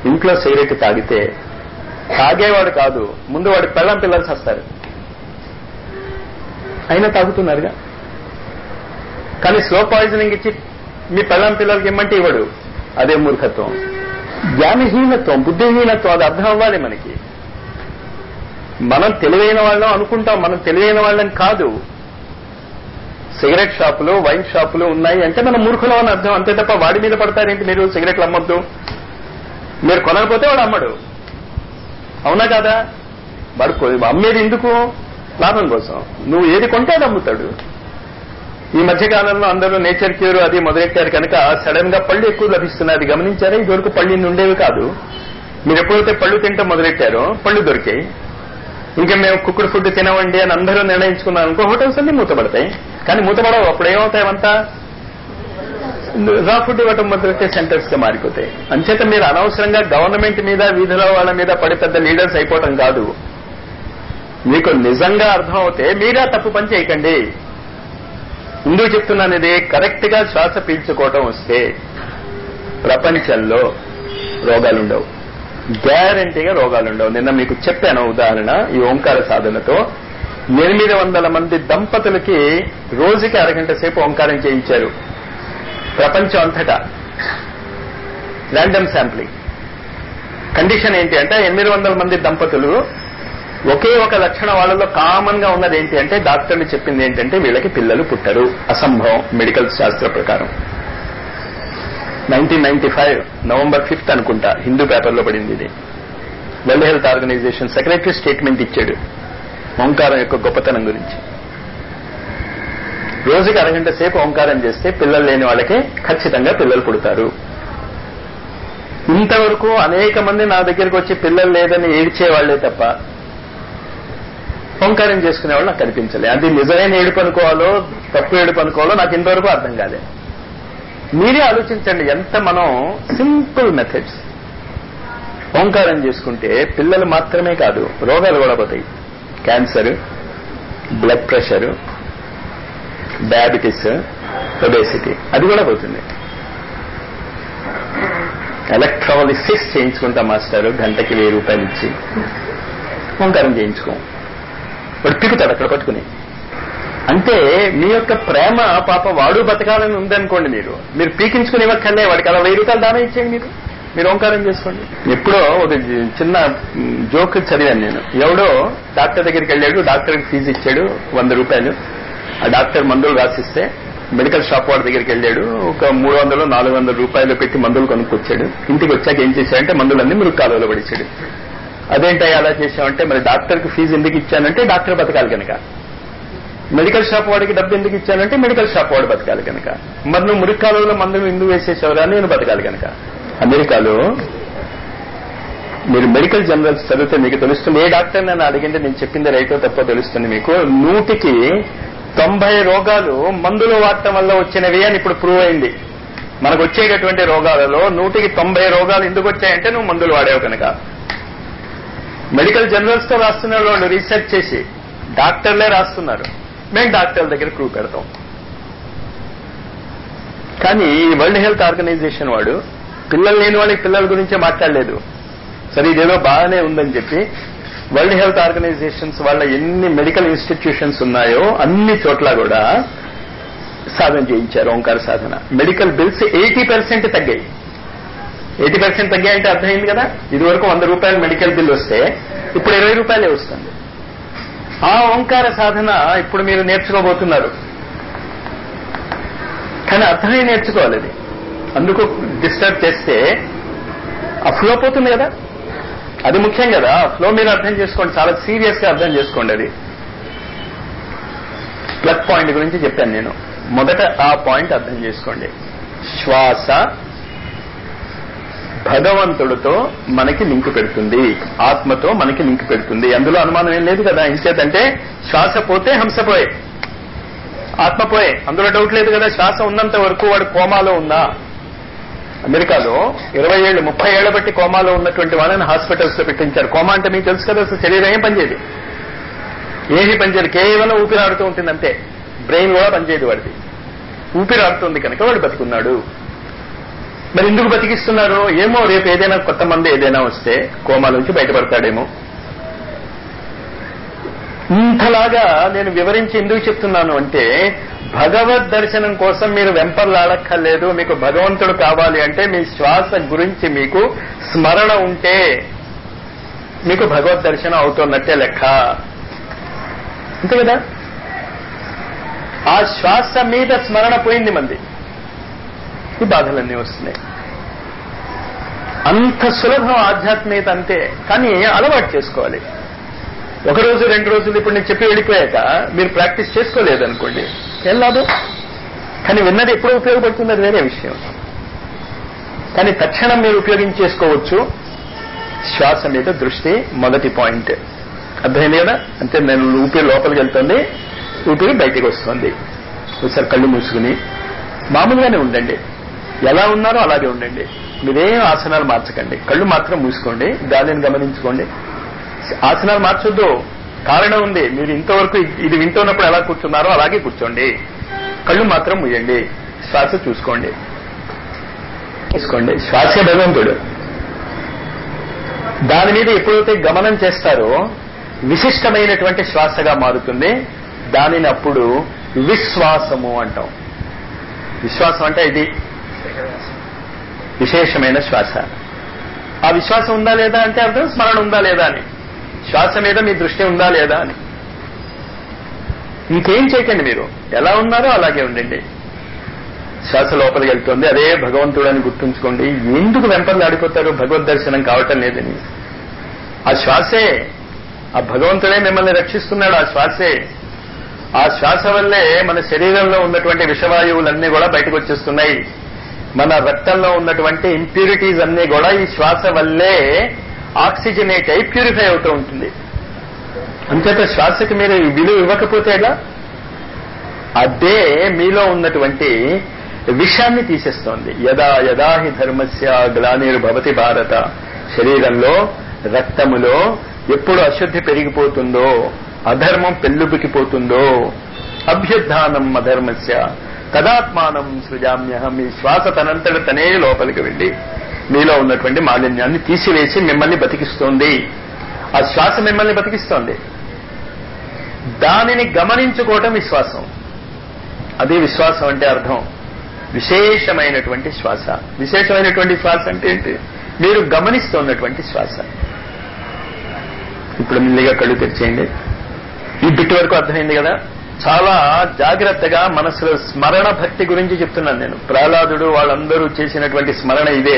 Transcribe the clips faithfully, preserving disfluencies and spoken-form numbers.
ఇంట్లో సిగరెట్ తాగితే తాగేవాడు కాదు, ముందు వాడి పెళ్ళం పిల్లలు వస్తారు, అయినా తాగుతున్నారుగా. కానీ స్లో పాయిజనింగ్ ఇచ్చి మీ పెళ్ళం పిల్లలకి ఇమ్మంటే ఇవ్వడు. అదే మూర్ఖత్వం, జ్ఞానహీనత్వం, బుద్ధిహీనత్వం. అది అర్థం అవ్వాలి మనకి. మనం తెలివైన వాళ్ళం అనుకుంటాం, మనం తెలివైన వాళ్ళని కాదు. సిగరెట్ షాపులు, వైన్ షాపులు ఉన్నాయి అంటే మనం మూర్ఖులం అని అర్థం, అంతే తప్ప వాడి మీద పడతారేంటి మీరు? సిగరెట్లు అమ్మొద్దు, మీరు కొనకపోతే వాడు అమ్మడు, అవునా కాదా? వాడు అమ్మేది ఎందుకు? లాభం కోసం. నువ్వు ఏది కొంటే అది అమ్ముతాడు. ఈ మధ్యకాలంలో అందరూ నేచర్ క్యూర్ అది మొదలెట్టారు కనుక సడన్ గా పళ్ళు ఎక్కువ లభిస్తున్నాయి. అది గమనించారా? ఇదివరకు పళ్ళు ఉండేవి కాదు. మీరు ఎప్పుడైతే పళ్ళు తింటే మొదలెట్టారో పళ్ళు దొరికాయి. ఇంకా మేము కుక్కుడు ఫుడ్ తినవండి అని అందరూ నిర్ణయించుకున్నాం అనుకో, హోటల్స్ అన్ని మూతపడతాయి. కానీ మూతపడవు. అప్పుడు ఏమవుతాయి? అంతా రా ఫుడ్ ఇవ్వటం మొదలెట్టే సెంటర్స్ గా మారిపోతాయి. అంచేత మీరు అనవసరంగా గవర్నమెంట్ మీద, వీధిలో వాళ్ళ మీద పడి పెద్ద లీడర్స్ అయిపోవటం కాదు. మీకు నిజంగా అర్థం అవుతే మీరే తప్పు పని చేయకండి. ఎందుకు చెప్తున్నాను ఇది? కరెక్ట్ గా శ్వాస పీల్చుకోవటం వస్తే ప్రపంచంలో రోగాలుండవు, గ్యారంటీగా రోగాలుండవు. నిన్న మీకు చెప్పాను ఉదాహరణ. ఈ ఓంకార సాధనతో ఎనిమిది వందల మంది దంపతులకి రోజుకి అరగంట సేపు ఓంకారం చేయించారు ప్రపంచం అంతటా, ర్యాండమ్ శాంప్లింగ్. కండిషన్ ఏంటి అంటే ఎనిమిది వందల మంది దంపతులు ఒకే ఒక లక్షణం వాళ్ళలో కామన్ గా ఉన్నది ఏంటి అంటే డాక్టర్లు చెప్పింది ఏంటంటే వీళ్ళకి పిల్లలు పుట్టరు, అసంభవం మెడికల్ శాస్త్ర ప్రకారం. Nineteen ninety five November fifth అనుకుంటా హిందూ పేపర్లో పడింది ఇది. World health organization secretary statement ఇచ్చాడు ఓంకారం యొక్క గొప్పతనం గురించి. రోజుకి అరగంట సేపు ఓంకారం చేస్తే పిల్లలు లేని వాళ్ళకి ఖచ్చితంగా పిల్లలు పుడతారు. ఇంతవరకు అనేక మంది నా దగ్గరికి వచ్చి పిల్లలు లేదని ఏడ్చేవాళ్లే తప్ప ఓంకారం చేసుకునే వాళ్ళు నాకు కనిపించలే. అది నిజమైన ఏడుపు అనుకోవాలో తప్పు ఏడుపు అనుకోవాలో నాకు ఇంతవరకు అర్థం కాలే. మీరే ఆలోచించండి, ఎంత మనం సింపుల్ మెథడ్స్. ఓంకారం చేసుకుంటే పిల్లలు మాత్రమే కాదు రోగాలు కూడా పోతాయి. Cancer, blood pressure, diabetes, obesity అది కూడా పోతుంది. ఎలక్ట్రాలిసిస్ చేయించుకుంటాం మాస్టారు, గంటకి వెయ్యి రూపాయలు ఇచ్చి. ఓంకారం చేయించుకోం, వాడు పీకుతాడు అక్కడ పట్టుకుని. అంటే మీ యొక్క ప్రేమ పాప వాడు బతకాలని ఉందనుకోండి, మీరు మీరు పీకించుకుని ఇవ్వక్కర్లే, వాడికి అలా వెయ్యి రూపాయలు దానం ఇచ్చేయండి. మీరు మీరు ఓంకారం చేసుకోండి. ఎప్పుడో ఒక చిన్న జోక్ చదివాను నేను. ఎవడో డాక్టర్ దగ్గరికి వెళ్ళాడు, డాక్టర్కి ఫీజు ఇచ్చాడు వంద రూపాయలు. ఆ డాక్టర్ మందులు రాసిస్తే మెడికల్ షాప్ వాడి దగ్గరికి వెళ్ళాడు, ఒక మూడు వందలు నాలుగు వందల రూపాయలు పెట్టి మందులు కొనుక్కొచ్చాడు. ఇంటికి వచ్చాక ఏం చేశాడంటే మందులన్నీ మురుగు కాలువలో పడిచాడు. అదేంటో అలా చేశామంటే మరి డాక్టర్కి ఫీజు ఎందుకు ఇచ్చానంటే డాక్టర్ బతకాలి కనుక, మెడికల్ షాప్ వాడికి డబ్బు ఎందుకు ఇచ్చానంటే మెడికల్ షాప్ వాడు బతకాలి కనుక, మరి నువ్వు మురికి కాలువలో మందులు ఎందుకు వేసేసావురా? నేను బతకాలి కనుక. అమెరికాలో మీరు మెడికల్ జర్నల్స్ చదివితే మీకు తెలుస్తుంది. ఏ డాక్టర్ నన్ను అడిగింటే నేను చెప్పింది రైటో తప్పో తెలుస్తుంది మీకు. నూటికి తొంభై రోగాలు మందులు వాడటం వల్ల వచ్చినవి అని ఇప్పుడు ప్రూవ్ అయింది. మనకు వచ్చేటటువంటి రోగాలలో నూటికి తొంభై రోగాలు ఎందుకు వచ్చాయంటే నువ్వు మందులు వాడావు కనుక. మెడికల్ జర్నల్స్ తో రాస్తున్న వాళ్ళు రీసెర్చ్ చేసి డాక్టర్లే రాస్తున్నారు, మేము డాక్టర్ల దగ్గర ప్రూవ్ పెడతాం. కానీ వరల్డ్ హెల్త్ ఆర్గనైజేషన్ వాడు పిల్లలు లేని వాళ్ళకి పిల్లల గురించే మాట్లాడలేదు. సరే ఇదేదో బాగానే ఉందని చెప్పి వరల్డ్ హెల్త్ ఆర్గనైజేషన్స్ వాళ్ళ ఎన్ని మెడికల్ ఇన్స్టిట్యూషన్స్ ఉన్నాయో అన్ని చోట్ల కూడా సాధన చేయించారు ఓంకార సాధన. మెడికల్ బిల్స్ ఎయిటీ పర్సెంట్ తగ్గాయి. ఎయిటీ పర్సెంట్ తగ్గాయంటే అర్థమైంది కదా. ఇది వరకు వంద రూపాయలు మెడికల్ బిల్ వస్తే ఇప్పుడు ఇరవై రూపాయలే వస్తుంది. ఆ ఓంకార సాధన ఇప్పుడు మీరు నేర్చుకోబోతున్నారు. కానీ అర్థమై నేర్చుకోవాలి. అది అందుకు డిస్టర్బ్ చేస్తే ఆ ఫ్లో పోతుంది కదా, అది ముఖ్యం కదా. ఆ ఫ్లో మీరు అర్థం చేసుకోండి, చాలా సీరియస్ గా అర్థం చేసుకోండి. అది ప్లగ్ పాయింట్ గురించి చెప్పాను నేను. మొదట ఆ పాయింట్ అర్థం చేసుకోండి. శ్వాస భగవంతుడితో మనకి లింక్ పెడుతుంది, ఆత్మతో మనకి లింక్ పెడుతుంది. అందులో అనుమానం ఏం లేదు కదా. ఇంకేదంటే శ్వాస పోతే హంస పోయే, ఆత్మ పోయే, అందులో డౌట్ లేదు కదా. శ్వాస ఉన్నంత వరకు వాడు కోమాలో ఉన్నా, అమెరికాలో ఇరవై ఏళ్ళు ముప్పై ఏళ్ల బట్టి కోమాలో ఉన్నటువంటి వాళ్ళని హాస్పిటల్స్ లో పెట్టించారు. కోమా అంటే మీకు తెలుసు కదా, అసలు శరీరం ఏం పనిచేయదు, ఏమీ పనిచేయదు, కేవలం ఊపిరాడుతూ ఉంటుంది అంతే. బ్రెయిన్ కూడా పనిచేయదు వాడిది, ఊపిరాడుతుంది కనుక వాడు బతుకున్నాడు. మరి ఎందుకు బతికిస్తున్నారు? ఏమో రేపు ఏదైనా కొత్త మంది ఏదైనా వస్తే కోమాలోంచి బయటపడతాడేమో. ఇంతలాగా నేను వివరించి ఎందుకు చెప్తున్నాను అంటే, భగవద్ దర్శనం కోసం మీరు వెంపర్లాడక్కర్లేదు. మీకు భగవంతుడు కావాలి అంటే మీ శ్వాస గురించి మీకు స్మరణ ఉంటే మీకు భగవద్ దర్శనం అవుతున్నట్టే లెక్క. అంతే కదా? ఆ శ్వాస మీద స్మరణ పోయింది మంది, ఈ బాధలన్నీ వస్తున్నాయి. అంత సులభం ఆధ్యాత్మికత అంతే. కానీ అలవాటు చేసుకోవాలి. ఒక రోజు రెండు రోజులు ఇప్పుడు నేను చెప్పి వెళ్ళిపోయాక మీరు ప్రాక్టీస్ చేసుకోలేదనుకోండి, ఏం లాభం? కానీ విన్నది ఎప్పుడూ ఉపయోగపడుతుంది, అది వేరే విషయం. కానీ తక్షణం మీరు ఉపయోగించేసుకోవచ్చు. శ్వాస మీద దృష్టి మొదటి పాయింట్. అర్థమైంది కదా? అంటే నేను ఊపిరి లోపలికి వెళ్తుంది, ఊపిరి బయటికి వస్తుంది. ఒకసారి కళ్ళు మూసుకుని మామూలుగానే ఉండండి, ఎలా ఉన్నారో అలాగే ఉండండి. మీరేం ఆసనాలు మార్చకండి, కళ్ళు మాత్రం మూసుకోండి, గాలిని గమనించుకోండి. ఆసనాలు మార్చొద్దు, కారణం ఉంది. మీరు ఇంతవరకు ఇది వింటున్నప్పుడు ఎలా కూర్చున్నారో అలాగే కూర్చోండి, కళ్ళు మాత్రం మూయండి, శ్వాస చూసుకోండి. తీసుకోండి, శ్వాసే భగవంతుడు. దాని మీద ఎప్పుడైతే గమనం చేస్తారో విశిష్టమైనటువంటి శ్వాసగా మారుతుంది. దానిని అప్పుడు విశ్వాసము అంటాం. విశ్వాసం అంటే ఇది విశేషమైన శ్వాస. ఆ విశ్వాసం ఉందా లేదా అంటే అర్థం స్మరణ ఉందా లేదా అని, శ్వాస మీద మీ దృష్టి ఉందా లేదా అని. ఇంకేం చేయకండి, మీరు ఎలా ఉన్నారో అలాగే ఉండండి. శ్వాస లోపలికి వెళ్తుంది, అదే భగవంతుడు అని గుర్తుంచుకోండి. ఎందుకు వెంపర్లాడిపోతారు? భగవద్ దర్శనం కావటం లేదని. ఆ శ్వాసే, ఆ భగవంతుడే మిమ్మల్ని రక్షిస్తున్నాడు. ఆ శ్వాసే, ఆ శ్వాస వల్లే మన శరీరంలో ఉన్నటువంటి విషవాయువులన్నీ కూడా బయటకు వచ్చేస్తున్నాయి. మన రక్తంలో ఉన్నటువంటి ఇంప్యూరిటీస్ అన్నీ కూడా ఈ శ్వాస వల్లే ఆక్సిజనేట్ అయి ప్యూరిఫై అవుతూ ఉంటుంది. అంతేత శ్వాసకి మీరు విలువ ఇవ్వకపోతే ఎలా? అదే మీలో ఉన్నటువంటి విషాన్ని తీసేస్తోంది. యదా యదా హి ధర్మస్య గ్లానిర్భవతి భారత. శరీరంలో రక్తములో ఎప్పుడు అశుద్ధి పెరిగిపోతుందో, అధర్మం పెళ్ళుబికిపోతుందో, అభ్యుద్ధానం అధర్మస్య తదాత్మానం సృజామ్యహం. ఈ శ్వాస తనంతట తనే లోపలికి వెళ్ళి మీలో ఉన్నటువంటి మాలిన్యాన్ని తీసివేసి మిమ్మల్ని బతికిస్తోంది. ఆ శ్వాస మిమ్మల్ని బతికిస్తోంది. దానిని గమనించుకోవటం విశ్వాసం. అది విశ్వాసం అంటే అర్థం విశేషమైనటువంటి శ్వాస. విశేషమైనటువంటి శ్వాస అంటే ఏంటి? మీరు గమనిస్తున్నటువంటి శ్వాస. ఇప్పుడు మెల్లిగా కళ్ళు తెరిచేయండి. ఈ బిట్ వరకు అర్థమైంది కదా? చాలా జాగ్రత్తగా మనసులో స్మరణ భక్తి గురించి చెప్తున్నాను నేను. ప్రహ్లాదుడు వాళ్ళందరూ చేసినటువంటి స్మరణ ఇదే.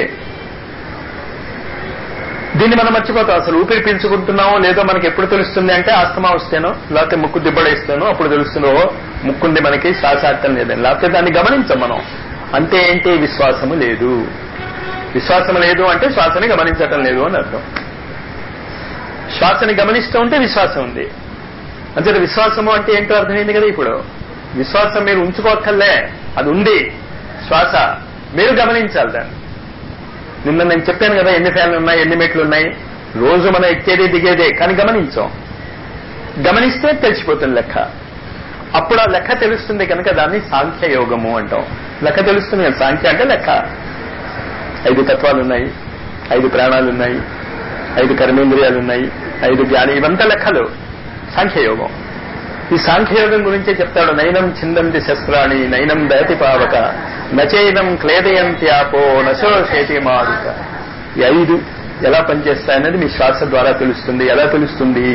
దీన్ని మనం మర్చిపోతాం. అసలు ఊపిరి పీల్చుకుంటున్నామో లేదో మనకి ఎప్పుడు తెలుస్తుంది అంటే ఆస్తమా వస్తేనో, లేకపోతే ముక్కు దిబ్బడేస్తేనో అప్పుడు తెలుస్తుందో ముక్కుంది మనకి, శ్వాస అర్థం లేదని. లేకపోతే దాన్ని గమనించాం మనం. అంటే ఏంటి? విశ్వాసము లేదు. విశ్వాసం లేదు అంటే శ్వాసని గమనించటం లేదు అని అర్థం. శ్వాసని గమనిస్తూ ఉంటే విశ్వాసం ఉంది. అంతే విశ్వాసము అంటే ఏంటో అర్థమైంది కదా? ఇప్పుడు విశ్వాసం మీరు ఉంచుకోక్కర్లే, అది ఉంది. శ్వాస మీరు గమనించాలి దాన్ని. నిన్న నేను చెప్పాను కదా ఎన్ని ఫ్యాన్లు ఉన్నాయి, ఎన్ని మెట్లు ఉన్నాయి. రోజు మనం ఎక్కేది దిగేదే, కానీ గమనించాం. గమనిస్తే తెలిసిపోతుంది లెక్క. అప్పుడు ఆ లెక్క తెలుస్తుంది కనుక దాన్ని సాంఖ్య యోగము అంటాం. లెక్క తెలుస్తుంది కదా, సాంఖ్య అంటే లెక్క. ఐదు తత్వాలు ఉన్నాయి, ఐదు ప్రాణాలు ఉన్నాయి, ఐదు కర్మేంద్రియాలు ఉన్నాయి, ఐదు జ్ఞాని, ఇవంతా లెక్కలు. సాంఖ్యయోగం. ఈ సాంఖ్యయోగం గురించే చెప్తాడు. నైనం చిందంతి శస్త్రాణి నైనం దయతి పావక నచైనం క్లేదయంత్యాపో నశోషేతి మారుక. ఈ ఐదు ఎలా పనిచేస్తాయనేది మీ శ్వాస ద్వారా తెలుస్తుంది. ఎలా తెలుస్తుంది?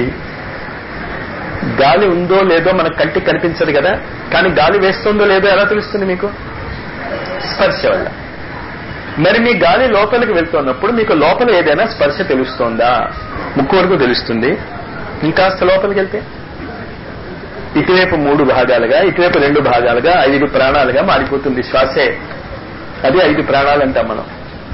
గాలి ఉందో లేదో మనకు కంటికి కనిపించదు కదా, కానీ గాలి వేస్తుందో లేదో ఎలా తెలుస్తుంది మీకు? స్పర్శ వల్ల. మరి మీ గాలి లోపలికి వెళ్తున్నప్పుడు మీకు లోపల ఏదైనా స్పర్శ తెలుస్తోందా? ముక్కు వరకు తెలుస్తుంది. ఇంకాస్త లోపలికి వెళ్తే ఇటువైపు మూడు భాగాలుగా, ఇటువైపు రెండు భాగాలుగా, ఐదు ప్రాణాలుగా మారిపోతుంది శ్వాసే. అది ఐదు ప్రాణాలు అంటాం మనం.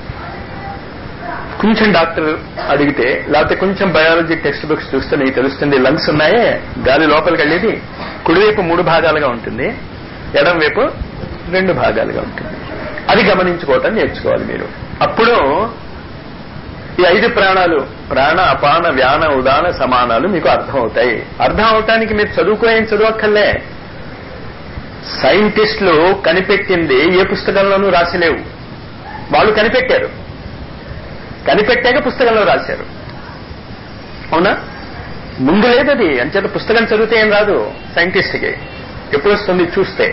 కొంచెం డాక్టర్ అడిగితే, లేకపోతే కొంచెం బయాలజీ టెక్స్ట్ బుక్స్ చూస్తే నీకు తెలుస్తుంది. లంగ్స్ ఉన్నాయే, గాలి లోపలికి వెళ్ళేది కుడివైపు మూడు భాగాలుగా ఉంటుంది, ఎడం వైపు రెండు భాగాలుగా ఉంటుంది. అది గమనించుకోవటం నేర్చుకోవాలి మీరు. అప్పుడు ఈ ఐదు ప్రాణాలు, ప్రాణ అపాన వ్యాన ఉదాన సమానాలు మీకు అర్థం అవుతాయి. అర్థం అవటానికి మీరు చదువుకోలేం చదవక్కర్లే. సైంటిస్టులు కనిపెట్టింది ఏ పుస్తకంలోనూ రాసిలేవు. వాళ్ళు కనిపెట్టారు, కనిపెట్టాక పుస్తకంలో రాశారు. అవునా? ముందు లేదది. అంచేత పుస్తకం చదివితే ఏం రాదు సైంటిస్ట్కి. ఎప్పుడు వస్తుంది? చూస్తే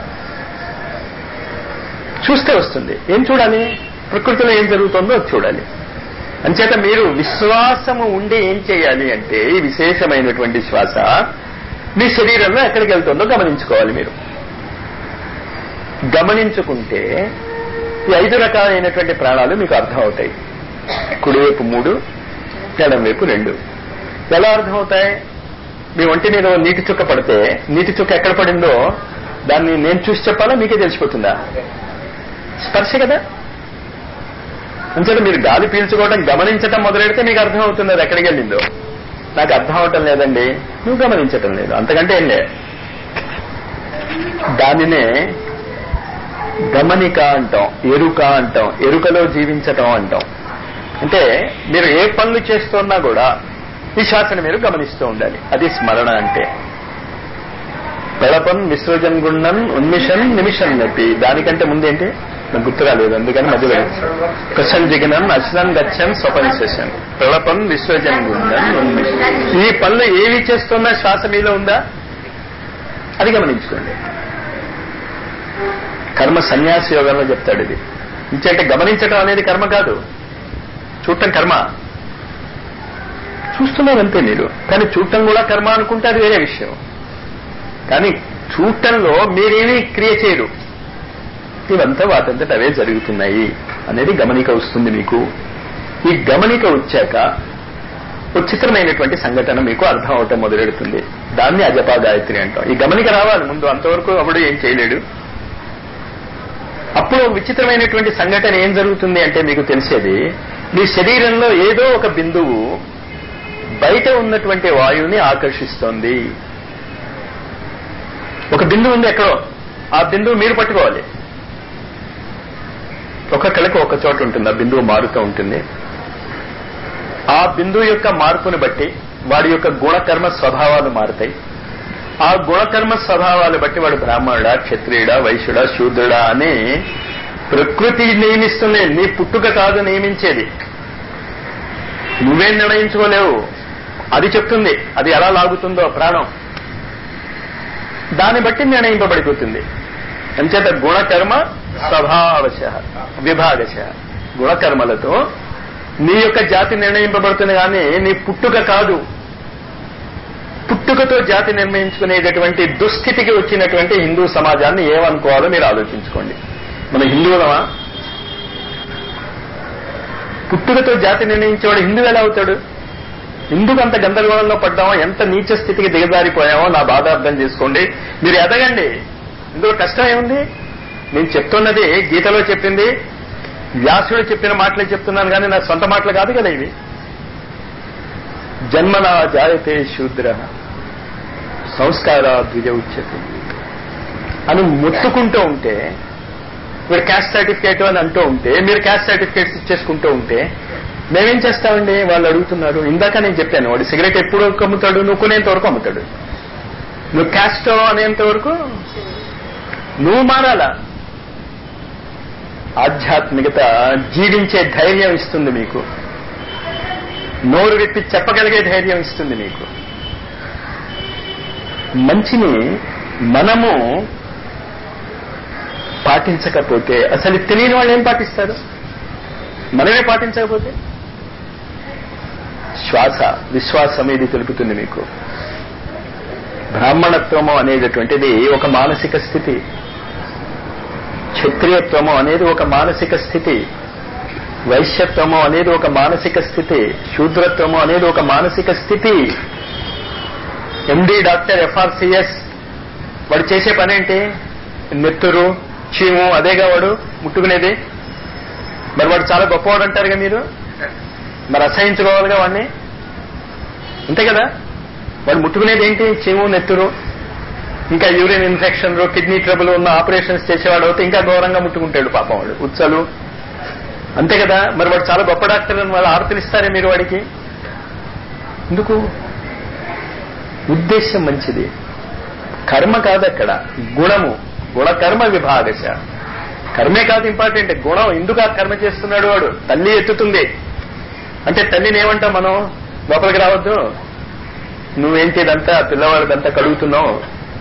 చూస్తే వస్తుంది. ఏం చూడాలి? ప్రకృతిలో ఏం జరుగుతుందో అది చూడాలి. అంచేత మీరు విశ్వాసము ఉండి ఏం చేయాలి అంటే, ఈ విశేషమైనటువంటి శ్వాస మీ శరీరంలో ఎక్కడికి వెళ్తుందో గమనించుకోవాలి. మీరు గమనించుకుంటే ఈ ఐదు రకాలైనటువంటి ప్రాణాలు మీకు అర్థం అవుతాయి. కుడివైపు మూడు, ఎడం వైపు రెండు. ఎలా అర్థమవుతాయి? మీ ఒంటి మీద నీటి చుక్క పడితే నీటి చుక్క ఎక్కడ పడిందో దాన్ని నేను చూసి చెప్పాలా, మీకే తెలిసిపోతుందా? స్పర్శ కదా. అంచేత మీరు గాలి పీల్చుకోవడం గమనించటం మొదలెడితే మీకు అర్థం అవుతుంది అది ఎక్కడికి వెళ్ళిందో. నాకు అర్థం అవటం లేదండి, నువ్వు గమనించటం లేదు, అంతకంటే ఏం లేదు. దానినే గమనిక అంటాం, ఎరుక అంటాం, ఎరుకలో జీవించటం అంటాం. అంటే మీరు ఏ పనులు చేస్తున్నా కూడా ఈ శ్వాసను మీరు గమనిస్తూ ఉండాలి. అది స్మరణ అంటే. పెళపన్ విసృజన్ గుండం ఉన్మిషన్ నిమిషన్ నొప్పి. దానికంటే ముందేంటి నాకు గుర్తు రాలేదు, అందుకని మధ్యలో ప్రసన్ జిగనం అశ్నం గచ్చన్ స్వపన్ సెషన్. ప్రళపన్ విసృజన్ గుండం ఉన్మిషన్. ఈ పనులు ఏవి చేస్తున్నా శ్వాస మీలో ఉందా అది గమనించుకోండి. కర్మ సన్యాస యోగంలో చెప్తాడు ఇది. ఇంకంటే గమనించడం అనేది కర్మ కాదు, చూడటం కర్మ. చూస్తున్నారంతే మీరు, కానీ చూడటం కూడా కర్మ అనుకుంటే అది వేరే విషయం. కానీ చూడటంలో మీరేమీ క్రియ చేయరు, ఇవంతా వాటంతట అవే జరుగుతున్నాయి అనేది గమనిక వస్తుంది మీకు. ఈ గమనిక వచ్చాక ఒక చిత్రమైనటువంటి సంఘటన మీకు అర్థం అవటం మొదలెడుతుంది. దాన్ని అజపా గాయత్రి అంటాం. ఈ గమనిక రావాలి ముందు, అంతవరకు అప్పుడు ఏం చేయలేడు. అప్పుడు విచిత్రమైనటువంటి సంఘటన ఏం జరుగుతుంది అంటే మీకు తెలిసేది, మీ శరీరంలో ఏదో ఒక బిందువు బయట ఉన్నటువంటి వాయువుని ఆకర్షిస్తోంది. ఒక బిందువు ఉంది ఎక్కడో, ఆ బిందువు మీరు పట్టుకోవాలి. ఒక్కొక్కరికి ఒక చోట ఉంటుంది, ఆ బిందువు మారుతూ ఉంటుంది. ఆ బిందువు యొక్క మార్పుని బట్టి వాడి యొక్క గుణకర్మ స్వభావాలు మారుతాయి. ఆ గుణకర్మ స్వభావాలు బట్టి వాడు బ్రాహ్మణుడా, క్షత్రియుడా, వైశ్యుడా, శూద్రుడా అని ప్రకృతి నియమిస్తుంది. నీ పుట్టుక కాదు నియమించేది, నువ్వేం నిర్ణయించుకోలేవు, అది చెప్తుంది. అది ఎలా లాగుతుందో ప్రాణం, దాన్ని బట్టి నిర్ణయింపబడిపోతుంది. అంచేత గుణకర్మ స్వభావశ విభాగశ. గుణకర్మలతో నీ యొక్క జాతి నిర్ణయింపబడుతుంది, కానీ నీ పుట్టుక కాదు. పుట్టుకతో జాతి నిర్ణయించుకునేటటువంటి దుస్థితికి వచ్చినటువంటి హిందూ సమాజాన్ని ఏమనుకోవాలో మీరు ఆలోచించుకోండి. మన హిందువులమా? పుట్టుకతో జాతి నిర్ణయించేవాడు హిందువు ఎలా అవుతాడు? ఎందుకు అంత గందరగోళంలో పడ్డామో, ఎంత నీచ స్థితికి దిగజారిపోయామో నా బాధ అర్థం చేసుకోండి. మీరు ఎదగండి, ఇందులో కష్టం ఏముంది? నేను చెప్తున్నది గీతలో చెప్పింది, వ్యాసుడు చెప్పిన మాటలే చెప్తున్నాను, కానీ నా సొంత మాటలు కాదు కదా ఇవి. జన్మనా జాయతే శూద్ర సంస్కారా ద్విజ ఉచ్యతే అని ముట్టుకుంటూ ఉంటే, మీరు క్యాస్ట్ సర్టిఫికేట్ అని అంటూ ఉంటే, మీరు క్యాస్ట్ సర్టిఫికేట్స్ ఇచ్చేసుకుంటూ ఉంటే మేమేం చేస్తామండి? వాళ్ళు అడుగుతున్నారు. ఇందాక నేను చెప్పాను, వాడు సిగరెట్ ఎప్పుడు అమ్ముతాడు? నువ్వు కొనేంత వరకు అమ్ముతాడు. నువ్వు క్యాస్ట్ అనేంత వరకు నువ్వు మారాలా. ఆధ్యాత్మికత జీవించే ధైర్యం ఇస్తుంది మీకు, నోరు విప్పి చెప్పగలిగే ధైర్యం ఇస్తుంది మీకు. మంచిని మనము పాటించకపోతే, అసలు తెలియని వాళ్ళు ఏం పాటిస్తారు? మనమే పాటించకపోతే. శ్వాస విశ్వాసం ఇది తెలుపుతుంది మీకు. బ్రాహ్మణత్వము అనేటటువంటిది ఒక మానసిక స్థితి, క్షత్రియత్వము అనేది ఒక మానసిక స్థితి, వైశ్యత్వము అనేది ఒక మానసిక స్థితి, శూద్రత్వము అనేది ఒక మానసిక స్థితి. ఎండి డాక్టర్ ఎఫ్ఆర్సిఎస్ వాడు చేసే పనేంటి? నెత్తురు చీము అదేగా వాడు ముట్టుకునేది. మరి వాడు చాలా గొప్పవాడు అంటారుగా మీరు, మరి అసహించుకోవాలిగా వాడిని, అంతే కదా. వాడు ముట్టుకునేది ఏంటి? చీము, నెత్తురు. ఇంకా యూరిన్ ఇన్ఫెక్షన్, కిడ్నీ ట్రబుల్ ఉన్న ఆపరేషన్స్ చేసేవాడు అయితే ఇంకా ఘోరంగా ముట్టుకుంటాడు పాపం వాడు, ఉచ్చలు, అంతే కదా. మరి వాడు చాలా గొప్ప డాక్టర్ అని వాళ్ళు ఆర్పిలిస్తారే మీరు వాడికి. ఎందుకు? ఉద్దేశం మంచిది, కర్మ కాదు అక్కడ, గుణము. గుణకర్మ విభాగశ. కర్మే కాదు ఇంపార్టెంట్, గుణం. ఎందుకు ఆ కర్మ చేస్తున్నాడు వాడు? తల్లి ఎత్తుతుంది అంటే తల్లిని ఏమంటాం మనం? లోపలికి రావద్దు, నువ్వేంటి ఇదంతా పిల్లవాడిదంతా కడుగుతున్నావు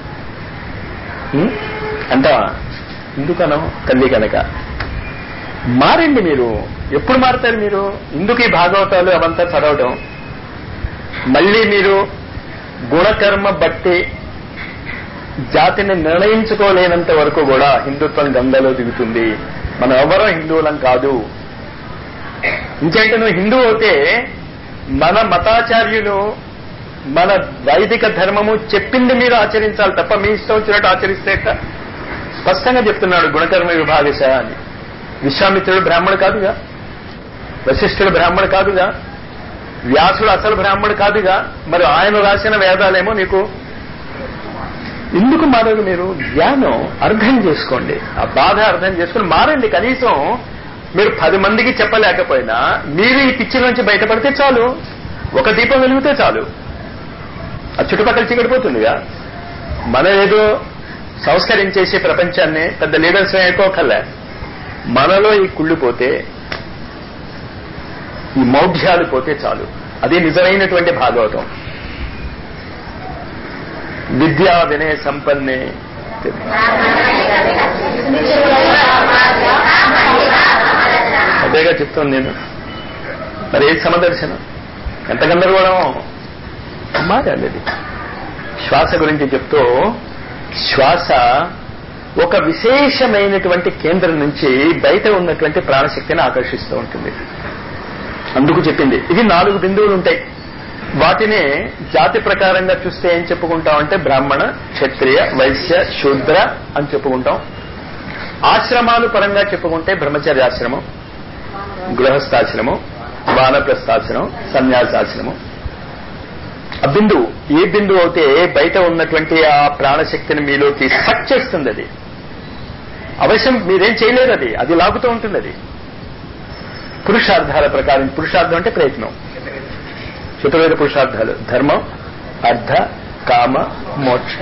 అంటావా? ఎందుకనో? తల్లి కనుక. మారండి మీరు. ఎప్పుడు మారుతారు మీరు? ఇందుకు ఈ భాగవతాలు అవంతా చదవడం. మళ్ళీ మీరు గుణకర్మ బట్టి జాతిని నిర్ణయించుకోలేనంత వరకు కూడా హిందుత్వం గంగలో దిగుతుంది. మనం ఎవరో హిందువులం కాదు. ఇంకేంటే నువ్వు హిందువు అయితే మన మతాచార్యులు మన వైదిక ధర్మము చెప్పింది మీరు ఆచరించాలి తప్ప మీ ఇష్టం వచ్చినట్టు ఆచరిస్తే స్పష్టంగా చెప్తున్నాడు గుణకర్మ విభాగశ అని. విశ్వామిత్రుడు బ్రాహ్మడు కాదుగా, వశిష్ఠుడు బ్రాహ్మడు కాదుగా, వ్యాసుడు అసలు బ్రాహ్మడు కాదుగా, మరి ఆయన రాసిన వేదాలేమో నీకు ఎందుకు మారదు? మీరు జ్ఞానం అర్థం చేసుకోండి, ఆ బాధ అర్థం చేసుకుని మారండి. కనీసం మీరు పది మందికి చెప్పలేకపోయినా మీరు ఈ పిచ్చి నుంచి బయటపడితే చాలు. ఒక దీపం వెలిగితే చాలు, ఆ చుట్టుపక్కల చీకటిపోతుందిగా. మనం ఏదో సంస్కరించేసి ప్రపంచాన్ని పెద్ద లీడర్స్ అయిపోకల్లా మనలో ఈ కుళ్ళిపోతే, ఈ మౌఢ్యాలు పోతే చాలు. అదే నిజమైనటువంటి భాగవతం. విద్యా వినయ సంపన్నే అదేగా చెప్తాను నేను. మరి ఏది సమదర్శనం? ఎంత గందరగోళం మారాలి. అది శ్వాస గురించి చెప్తూ, శ్వాస ఒక విశేషమైనటువంటి కేంద్రం నుంచి బయట ఉన్నటువంటి ప్రాణశక్తిని ఆకర్షిస్తూ ఉంటుంది. అందుకు చెప్పింది. ఇవి నాలుగు బిందువులు ఉంటాయి. వాటిని జాతి ప్రకారంగా చూస్తే ఏం చెప్పుకుంటామంటే బ్రాహ్మణ, క్షత్రియ, వైశ్య, శూద్ర అని చెప్పుకుంటాం. ఆశ్రమాలు పరంగా చెప్పుకుంటే బ్రహ్మచర్యాశ్రమం, గృహస్థాశ్రమం, వానప్రస్థాశ్రమం, సన్యాసాశ్రమం. ఆ బిందువు ఏ బిందువు అయితే బయట ఉన్నటువంటి ఆ ప్రాణశక్తిని మీలోకి సక్ చేస్తుంది. అది అవశ్యం మీరేం చేయలేరు, అది అది లాగుతూ ఉంటుంది. అది పురుషార్థాల ప్రకారం. పురుషార్థం అంటే ప్రయత్నం. చతుర్వేద పురుషార్థాలు ధర్మం, అర్థ, కామ, మోక్ష.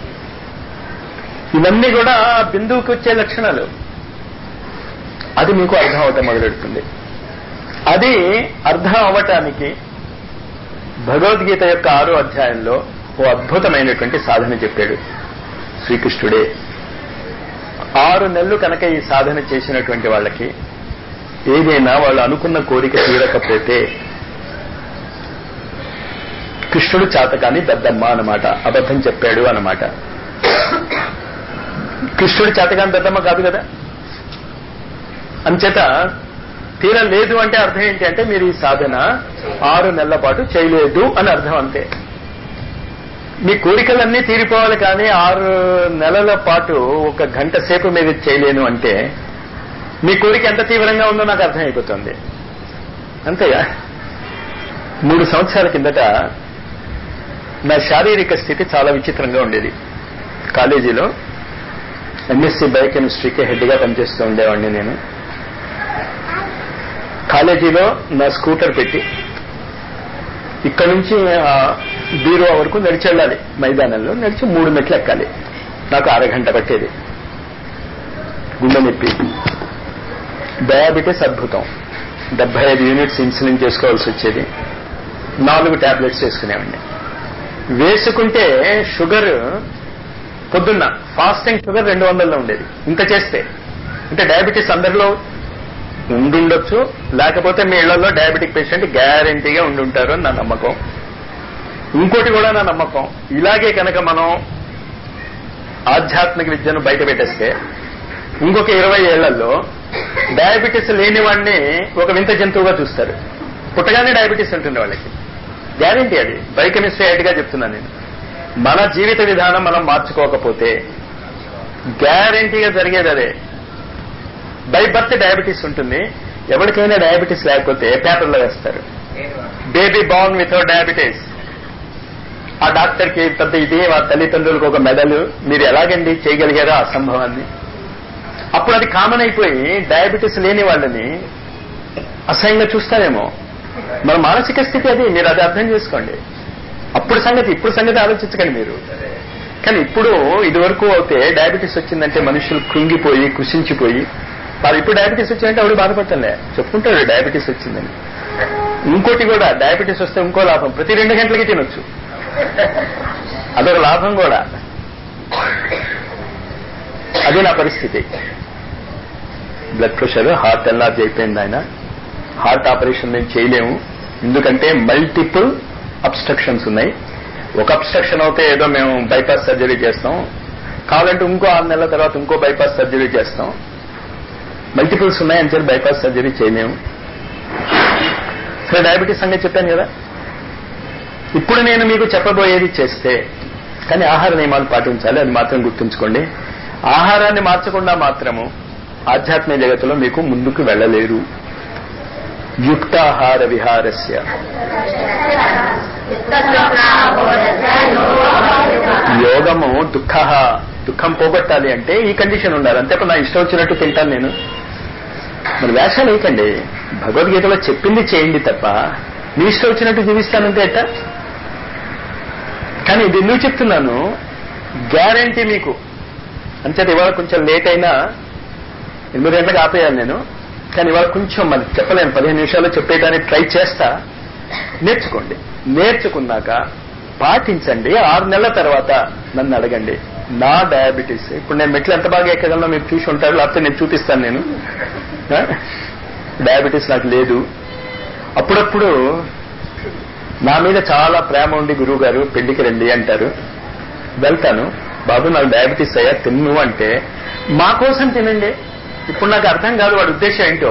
ఇవన్నీ కూడా బిందువుకి వచ్చే లక్షణాలు. అది మీకు అర్థం అవటం మొదలెడుతుంది. అది అర్థం అవటానికి భగవద్గీత యొక్క ఆరో అధ్యాయంలో ఓ అద్భుతమైనటువంటి సాధన చెప్పాడు శ్రీకృష్ణుడే. ఆరు నెలలు కనుక ఈ సాధన చేసినటువంటి వాళ్ళకి ఏదైనా వాళ్ళు అనుకున్న కోరిక తీరకపోతే కృష్ణుడు చాతకాని దద్దమ్మ అన్నమాట, అబద్ధం చెప్పాడు అన్నమాట. కృష్ణుడు చాతకాని దద్దమ్మ కాదు కదా. అంచేత తీరలేదు అంటే అర్థం ఏంటి అంటే మీరు ఈ సాధన ఆరు నెలల పాటు చేయలేదు అని అర్థం. అంతే. మీ కోరికలన్నీ తీరిపోవాలి, కానీ ఆరు నెలల పాటు ఒక గంట సేపు మీరు చేయలేను అంటే మీ కోరిక ఎంత తీవ్రంగా ఉందో నాకు అర్థమైపోతుంది. అంతేగా. మూడు సంవత్సరాల కిందట నా శారీరక స్థితి చాలా విచిత్రంగా ఉండేది. కాలేజీలో ఎంఎస్సీ బయోకెమిస్ట్రీకి హెడ్గా పనిచేస్తూ ఉండేవాడిని నేను. కాలేజీలో నా స్కూటర్ పెట్టి ఇక్కడ నుంచి బీరో వరకు నడిచి వెళ్ళాలి. మైదానంలో నడిచి మూడు మెట్లు ఎక్కాలి. నాకు అరగంట పట్టేది. గుండె నొప్పి, డయాబెటీస్ అద్భుతం. డెబ్బై ఐదు యూనిట్స్ ఇన్సులిన్ చేసుకోవాల్సి వచ్చేది. నాలుగు టాబ్లెట్స్ వేసుకునేవాడిని. వేసుకుంటే షుగర్ పొద్దున్న ఫాస్టింగ్ షుగర్ రెండు వందల్లో ఉండేది. ఇంత చేస్తే అంటే డయాబెటీస్ అందరిలో ఉండుండొచ్చు, లేకపోతే మీ ఇళ్లలో డయాబెటిక్ పేషెంట్ గ్యారంటీగా ఉండుంటారు అని నా నమ్మకం. ఇంకోటి కూడా నా నమ్మకం, ఇలాగే కనుక మనం ఆధ్యాత్మిక విద్యను బయట పెట్టేస్తే ఇంకొక ఇరవై ఏళ్లలో డయాబెటీస్ లేని వాడిని ఒక వింత జంతువుగా చూస్తారు. పుట్టగానే డయాబెటీస్ ఉంటుంది వాళ్ళకి, గ్యారంటీ. అది బయోకెమిస్ట్రీ హెడ్గా చెప్తున్నాను నేను. మన జీవిత విధానం మనం మార్చుకోకపోతే గ్యారంటీగా జరిగేది అదే. బై బర్త్ డయాబెటీస్ ఉంటుంది. ఎవరికైనా డయాబెటీస్ లేకపోతే పేపర్లో వేస్తారు, బేబీ బార్న్ వితౌట్ డయాబెటీస్. ఆ డాక్టర్కి పెద్ద ఇది, ఆ తల్లిదండ్రులకు ఒక మెడల్. మీరు ఎలాగండి చేయగలిగారో ఆ సంభవాన్ని. అప్పుడు అది కామన్ అయిపోయి డయాబెటీస్ లేని వాళ్ళని అసహ్యంగా చూస్తారేమో. మన మానసిక స్థితి అది. మీరు అది అర్థం చేసుకోండి. అప్పుడు సంగతి ఇప్పుడు సంగతి ఆలోచించకండి మీరు. కానీ ఇప్పుడు ఇదివరకు అయితే డయాబెటీస్ వచ్చిందంటే మనుషులు కృంగిపోయి కృషించిపోయి వాళ్ళు ఇప్పుడు డయాబెటీస్ వచ్చిందంటే ఎవరు బాధపడతాలే, చెప్పుకుంటాడు డయాబెటీస్ వచ్చిందని. ఇంకోటి కూడా, డయాబెటీస్ వస్తే ఇంకో లాభం, ప్రతి రెండు గంటలకి తినొచ్చు, అదొక లాభం కూడా. అది నా పరిస్థితి. బ్లడ్ ప్రెషర్, హార్ట్ ఎన్లార్జ్ అయిపోయింది. ఆయన హార్ట్ ఆపరేషన్ మేము చేయలేము, ఎందుకంటే మల్టిపుల్ అబ్స్ట్రక్షన్స్ ఉన్నాయి. ఒక అబ్స్ట్రక్షన్ అయితే ఏదో మేము బైపాస్ సర్జరీ చేస్తాం, కావాలంటే ఇంకో ఆరు నెలల తర్వాత ఇంకో బైపాస్ సర్జరీ చేస్తాం. మల్టిపుల్స్ ఉన్నాయని చెప్పి బైపాస్ సర్జరీ చేయలేము. సరే, డయాబెటీస్ సంగతి చెప్పాను కదా. ఇప్పుడు నేను మీకు చెప్పబోయేది చేస్తే, కానీ ఆహార నియమాలు పాటించాలి, అది మాత్రం గుర్తుంచుకోండి. ఆహారాన్ని మార్చకుండా మాత్రము ఆధ్యాత్మిక జగత్తులో మీకు ముందుకు వెళ్ళలేరు. యుక్తాహార విహారస్య యోగము దుఃఖ, దుఃఖం పోగొట్టాలి అంటే ఈ కండిషన్ ఉండాలి. అంతే నా ఇష్టం వచ్చినట్టు తింటాను నేను. మరి వేషాలు వేయకండి, భగవద్గీతలో చెప్పింది చేయండి తప్ప మీ ఇష్టం వచ్చినట్టు జీవిస్తానంటే ఎట్టా? కానీ ఇది ఎందుకు చెప్తున్నాను, గ్యారంటీ మీకు. అంచేత ఇవాళ కొంచెం లేట్ అయినా ఎనిమిది గంటలకు ఆపేయాలి నేను, కానీ ఇవాళ కొంచెం మరి చెప్పలేను, పదిహేను నిమిషాలు చెప్పేయడానికి ట్రై చేస్తా. నేర్చుకోండి, నేర్చుకున్నాక పాటించండి. ఆరు నెలల తర్వాత నన్ను అడగండి. నా డయాబెటీస్ ఇప్పుడు నేను మెట్లు ఎంత బాగా ఎక్కగలనో మీరు చూసి ఉంటారు, లేకపోతే నేను చూపిస్తాను. నేను డయాబెటీస్ నాకు లేదు. అప్పుడప్పుడు నా మీద చాలా ప్రేమ ఉండి గురువు గారు పెళ్లికి రండి అంటారు, వెళ్తాను. బాబు నాకు డయాబెటీస్ అయ్యా తిన్ను అంటే, మా కోసం తినండి. ఇప్పుడు నాకు అర్థం కాదు వాడి ఉద్దేశం ఏంటో.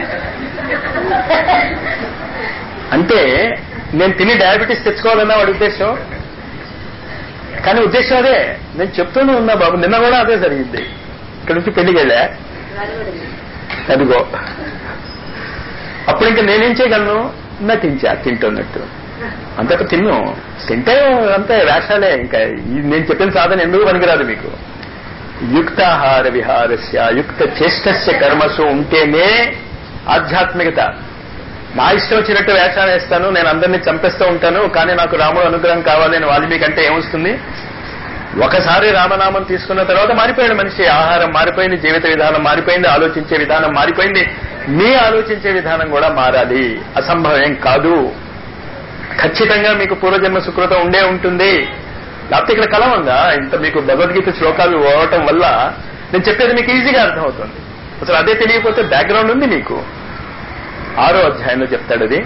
అంటే నేను తిని డయాబెటీస్ తెచ్చుకోవాలన్నా వాడి ఉద్దేశం, కానీ ఉద్దేశం అదే. నేను చెప్తూనే ఉన్నా బాబు, నిన్న కూడా అదే జరిగింది. ఇక్కడ నుంచి పెళ్లికి వెళ్ళా, అదిగో. అప్పుడు ఇంకా నేనేం చేయగలను, నటించా తింటున్నట్టు, అంతకు తిన్ను. తింటే అంతే వేషాలే. ఇంకా నేను చెప్పిన సాధన ఎందుకు పనికిరాదు మీకు. యుక్తాహార విహారస్య యుక్త చేష్టస్య కర్మసు ఉంటేనే ఆధ్యాత్మికత. నా ఇష్టం వచ్చినట్టు వేషాలు వేస్తాను, నేను అందరినీ చంపేస్తూ ఉంటాను, కానీ నాకు రాముడు అనుగ్రహం కావాలి అని వాల్మీకి అంటే ఏమొస్తుంది? ఒకసారి రామనామం తీసుకున్న తర్వాత మారిపోయాడు మనిషి. ఆహారం మారిపోయింది, జీవిత విధానం మారిపోయింది, ఆలోచించే విధానం మారిపోయింది. మీ ఆలోచించే విధానం కూడా మారాలి, అసంభవం కాదు. ఖచ్చితంగా మీకు పూర్వజన్మ సుకృతం ఉండే ఉంటుంది. లేకపోతే ఇక్కడ కలవంగా ఇంత మీకు భగవద్గీత శ్లోకాలు ఓవటం వల్ల నేను చెప్పేది మీకు ఈజీగా అర్థమవుతుంది. అసలు అదే తెలియకపోతే బ్యాక్గ్రౌండ్ ఉంది మీకు. ఆరో అధ్యాయంలో చెప్తాడు అది.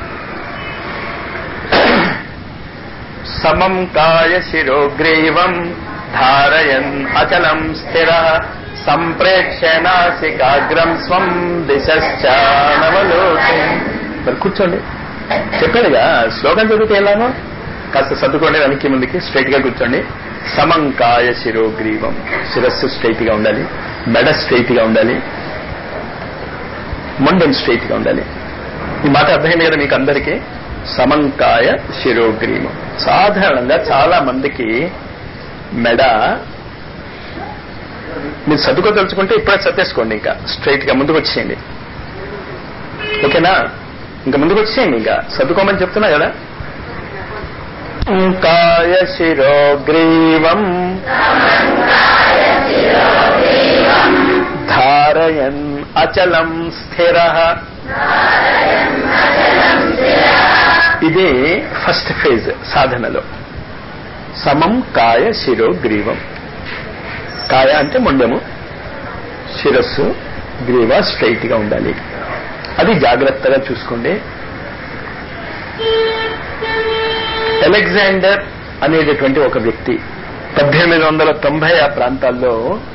సమం కాయ శిరోగ్రీవం ధారయన్ అచలం స్థిర సంప్రేక్ష్య నాసికాగ్రం స్వం దిశానవలోకం. మరి కూర్చోండి, చెప్పాడుగా శ్లోకం చదివితే ఎలానో కాస్త సర్దుకోండి, వెనక్కి ముందుకి స్ట్రైట్ గా కూర్చోండి. సమంకాయ శిరోగ్రీవం, శిరస్సు స్ట్రైట్ గా ఉండాలి, మెడ స్ట్రైట్ గా ఉండాలి, మొండెం స్ట్రైట్ గా ఉండాలి. ఈ మాట అర్థమైంది కదా మీకు అందరికీ? సమంకాయ శిరోగ్రీవం. సాధారణంగా చాలా మందికి మెడ, మీరు సర్దుకోదలుచుకుంటే ఇప్పుడే సర్దేసుకోండి, ఇంకా స్ట్రైట్ గా ముందుకు వచ్చేయండి. ఓకేనా? ఇంకా ముందుకు వచ్చేయండి, ఇంకా సర్దుకోమని చెప్తున్నా కదా. కాయ శిరోగ్రీవం ధారయన్ అచలం స్థిర. ఇది ఫస్ట్ ఫేజ్ సాధనలో. సమం కాయ శిరోగ్రీవం. కాయ అంటే మొండెము, శిరస్సు, గ్రీవ స్ట్రైట్ గా ఉండాలి. అది జాగ్రత్తగా చూసుకోండి. అలెగ్జాండర్ అనేటటువంటి ఒక వ్యక్తి పద్దెనిమిది వందల తొంభై ఆ ప్రాంతాల్లో,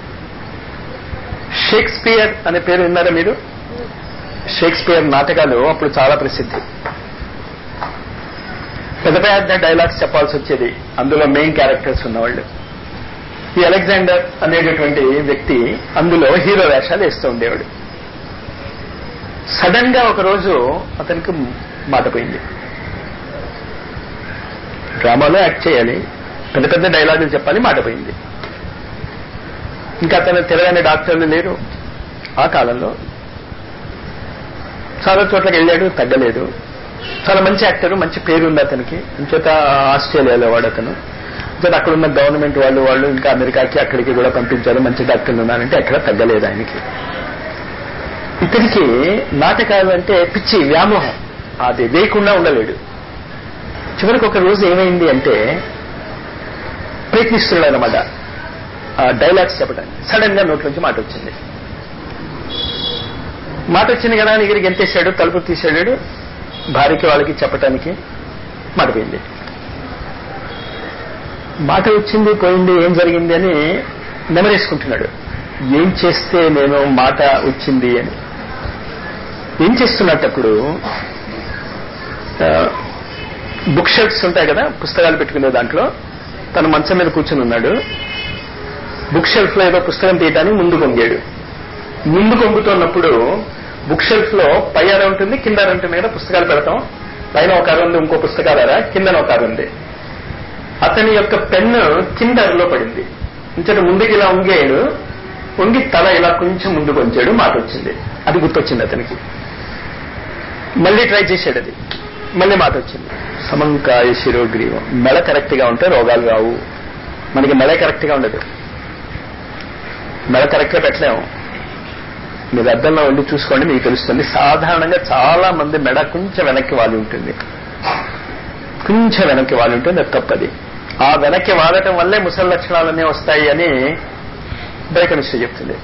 షేక్స్పియర్ అనే పేరు విన్నారా మీరు? షేక్స్పియర్ నాటకాలు అప్పుడు చాలా ప్రసిద్ధి. పెద్ద పెద్ద డైలాగ్స్ చెప్పాల్సి వచ్చేది, అందులో మెయిన్ క్యారెక్టర్స్ ఉన్నవాళ్ళు. ఈ అలెగ్జాండర్ అనేటటువంటి వ్యక్తి అందులో హీరో వేషాలు వేస్తూ ఉండేవాడు. సడన్ గా ఒకరోజు అతనికి మాట పోయింది. డ్రామాలో యాక్ట్ చేయాలి, పెద్ద పెద్ద డైలాగులు చెప్పాలి, మాట పోయింది. ఇంకా అతను తెలియని డాక్టర్లు లేరు ఆ కాలంలో. చాలా చోట్లకి వెళ్ళాడు, తగ్గలేదు. చాలా మంచి యాక్టర్, మంచి పేరు ఉంది అతనికి. ఇంచేత ఆస్ట్రేలియాలో వాడు అతను. జర అక్కడ ఉన్న గవర్నమెంట్ వాళ్ళు వాళ్ళు ఇంకా అమెరికాకి అక్కడికి కూడా పంపించారు, మంచి డాక్టర్లు ఉన్నారంటే ఎక్కడ తగ్గలేదు ఆయనకి. ఇతనికి నాటకాలు అంటే పిచ్చి వ్యామోహం, అది వేయకుండా ఉండలేడు. చివరికి ఒక రోజు ఏమైంది అంటే ప్రయత్నిస్తున్నాడు అనమాట ఆ డైలాగ్స్ చెప్పడానికి. సడన్ గా నోట్లోంచి మాట వచ్చింది. మాట వచ్చింది కదా అని దగ్గరికి ఎంతేసాడు, తలుపు తీసాడు. భార్యకి వాళ్ళకి చెప్పటానికి మాట పోయింది. మాట వచ్చింది పోయింది ఏం జరిగింది అని నెమరేసుకుంటున్నాడు. ఏం చేస్తే నేను మాట వచ్చింది అని ఏం చేస్తున్నప్పుడు బుక్ షెల్ఫ్స్ ఉంటాయి కదా, పుస్తకాలు పెట్టుకునే దాంట్లో తను మంచం మీద కూర్చుని ఉన్నాడు. బుక్ షెల్ఫ్ లో ఏదో పుస్తకం తీయటానికి ముందు కొంగాడు. ముందు కొంగుతున్నప్పుడు బుక్ షెల్ఫ్ లో పై అర ఉంటుంది, కింద అర ఉంటుంది కదా, పుస్తకాలు పెడతాం. పైన ఒక అర ఉంది, ఇంకో పుస్తకాలరా, కిందన ఒక అర ఉంది. అతని యొక్క పెన్ను కింద అరలో పడింది. ఇంచట ముందుకి ఇలా వంగాడు, వంగి తల ఇలా కొంచెం ముందుకు వంచాడు. మాట వచ్చింది. అది గుర్తొచ్చింది అతనికి. మళ్ళీ ట్రై చేశాడు, అది మళ్ళీ మాట వచ్చింది. సమంకాయ శిరోగ్రీవం. మెడ కరెక్ట్ గా ఉంటే రోగాలు రావు. మనకి మెడ కరెక్ట్ గా ఉండదు. మెడ కరెక్ట్ గా పెట్టలేము. మీరు అద్దంలో ఉండి చూసుకోండి, మీకు తెలుస్తుంది. సాధారణంగా చాలా మంది మెడ కొంచెం వెనక్కి వాలి ఉంటుంది, కొంచెం వెనక్కి వాలి ఉంటుంది. అది తప్పది. ఆ వెనక్కి వాడటం వల్లే ముసలి లక్షణాలన్నీ వస్తాయి అని బయోకెమిస్ట్రీ చెప్తుంది.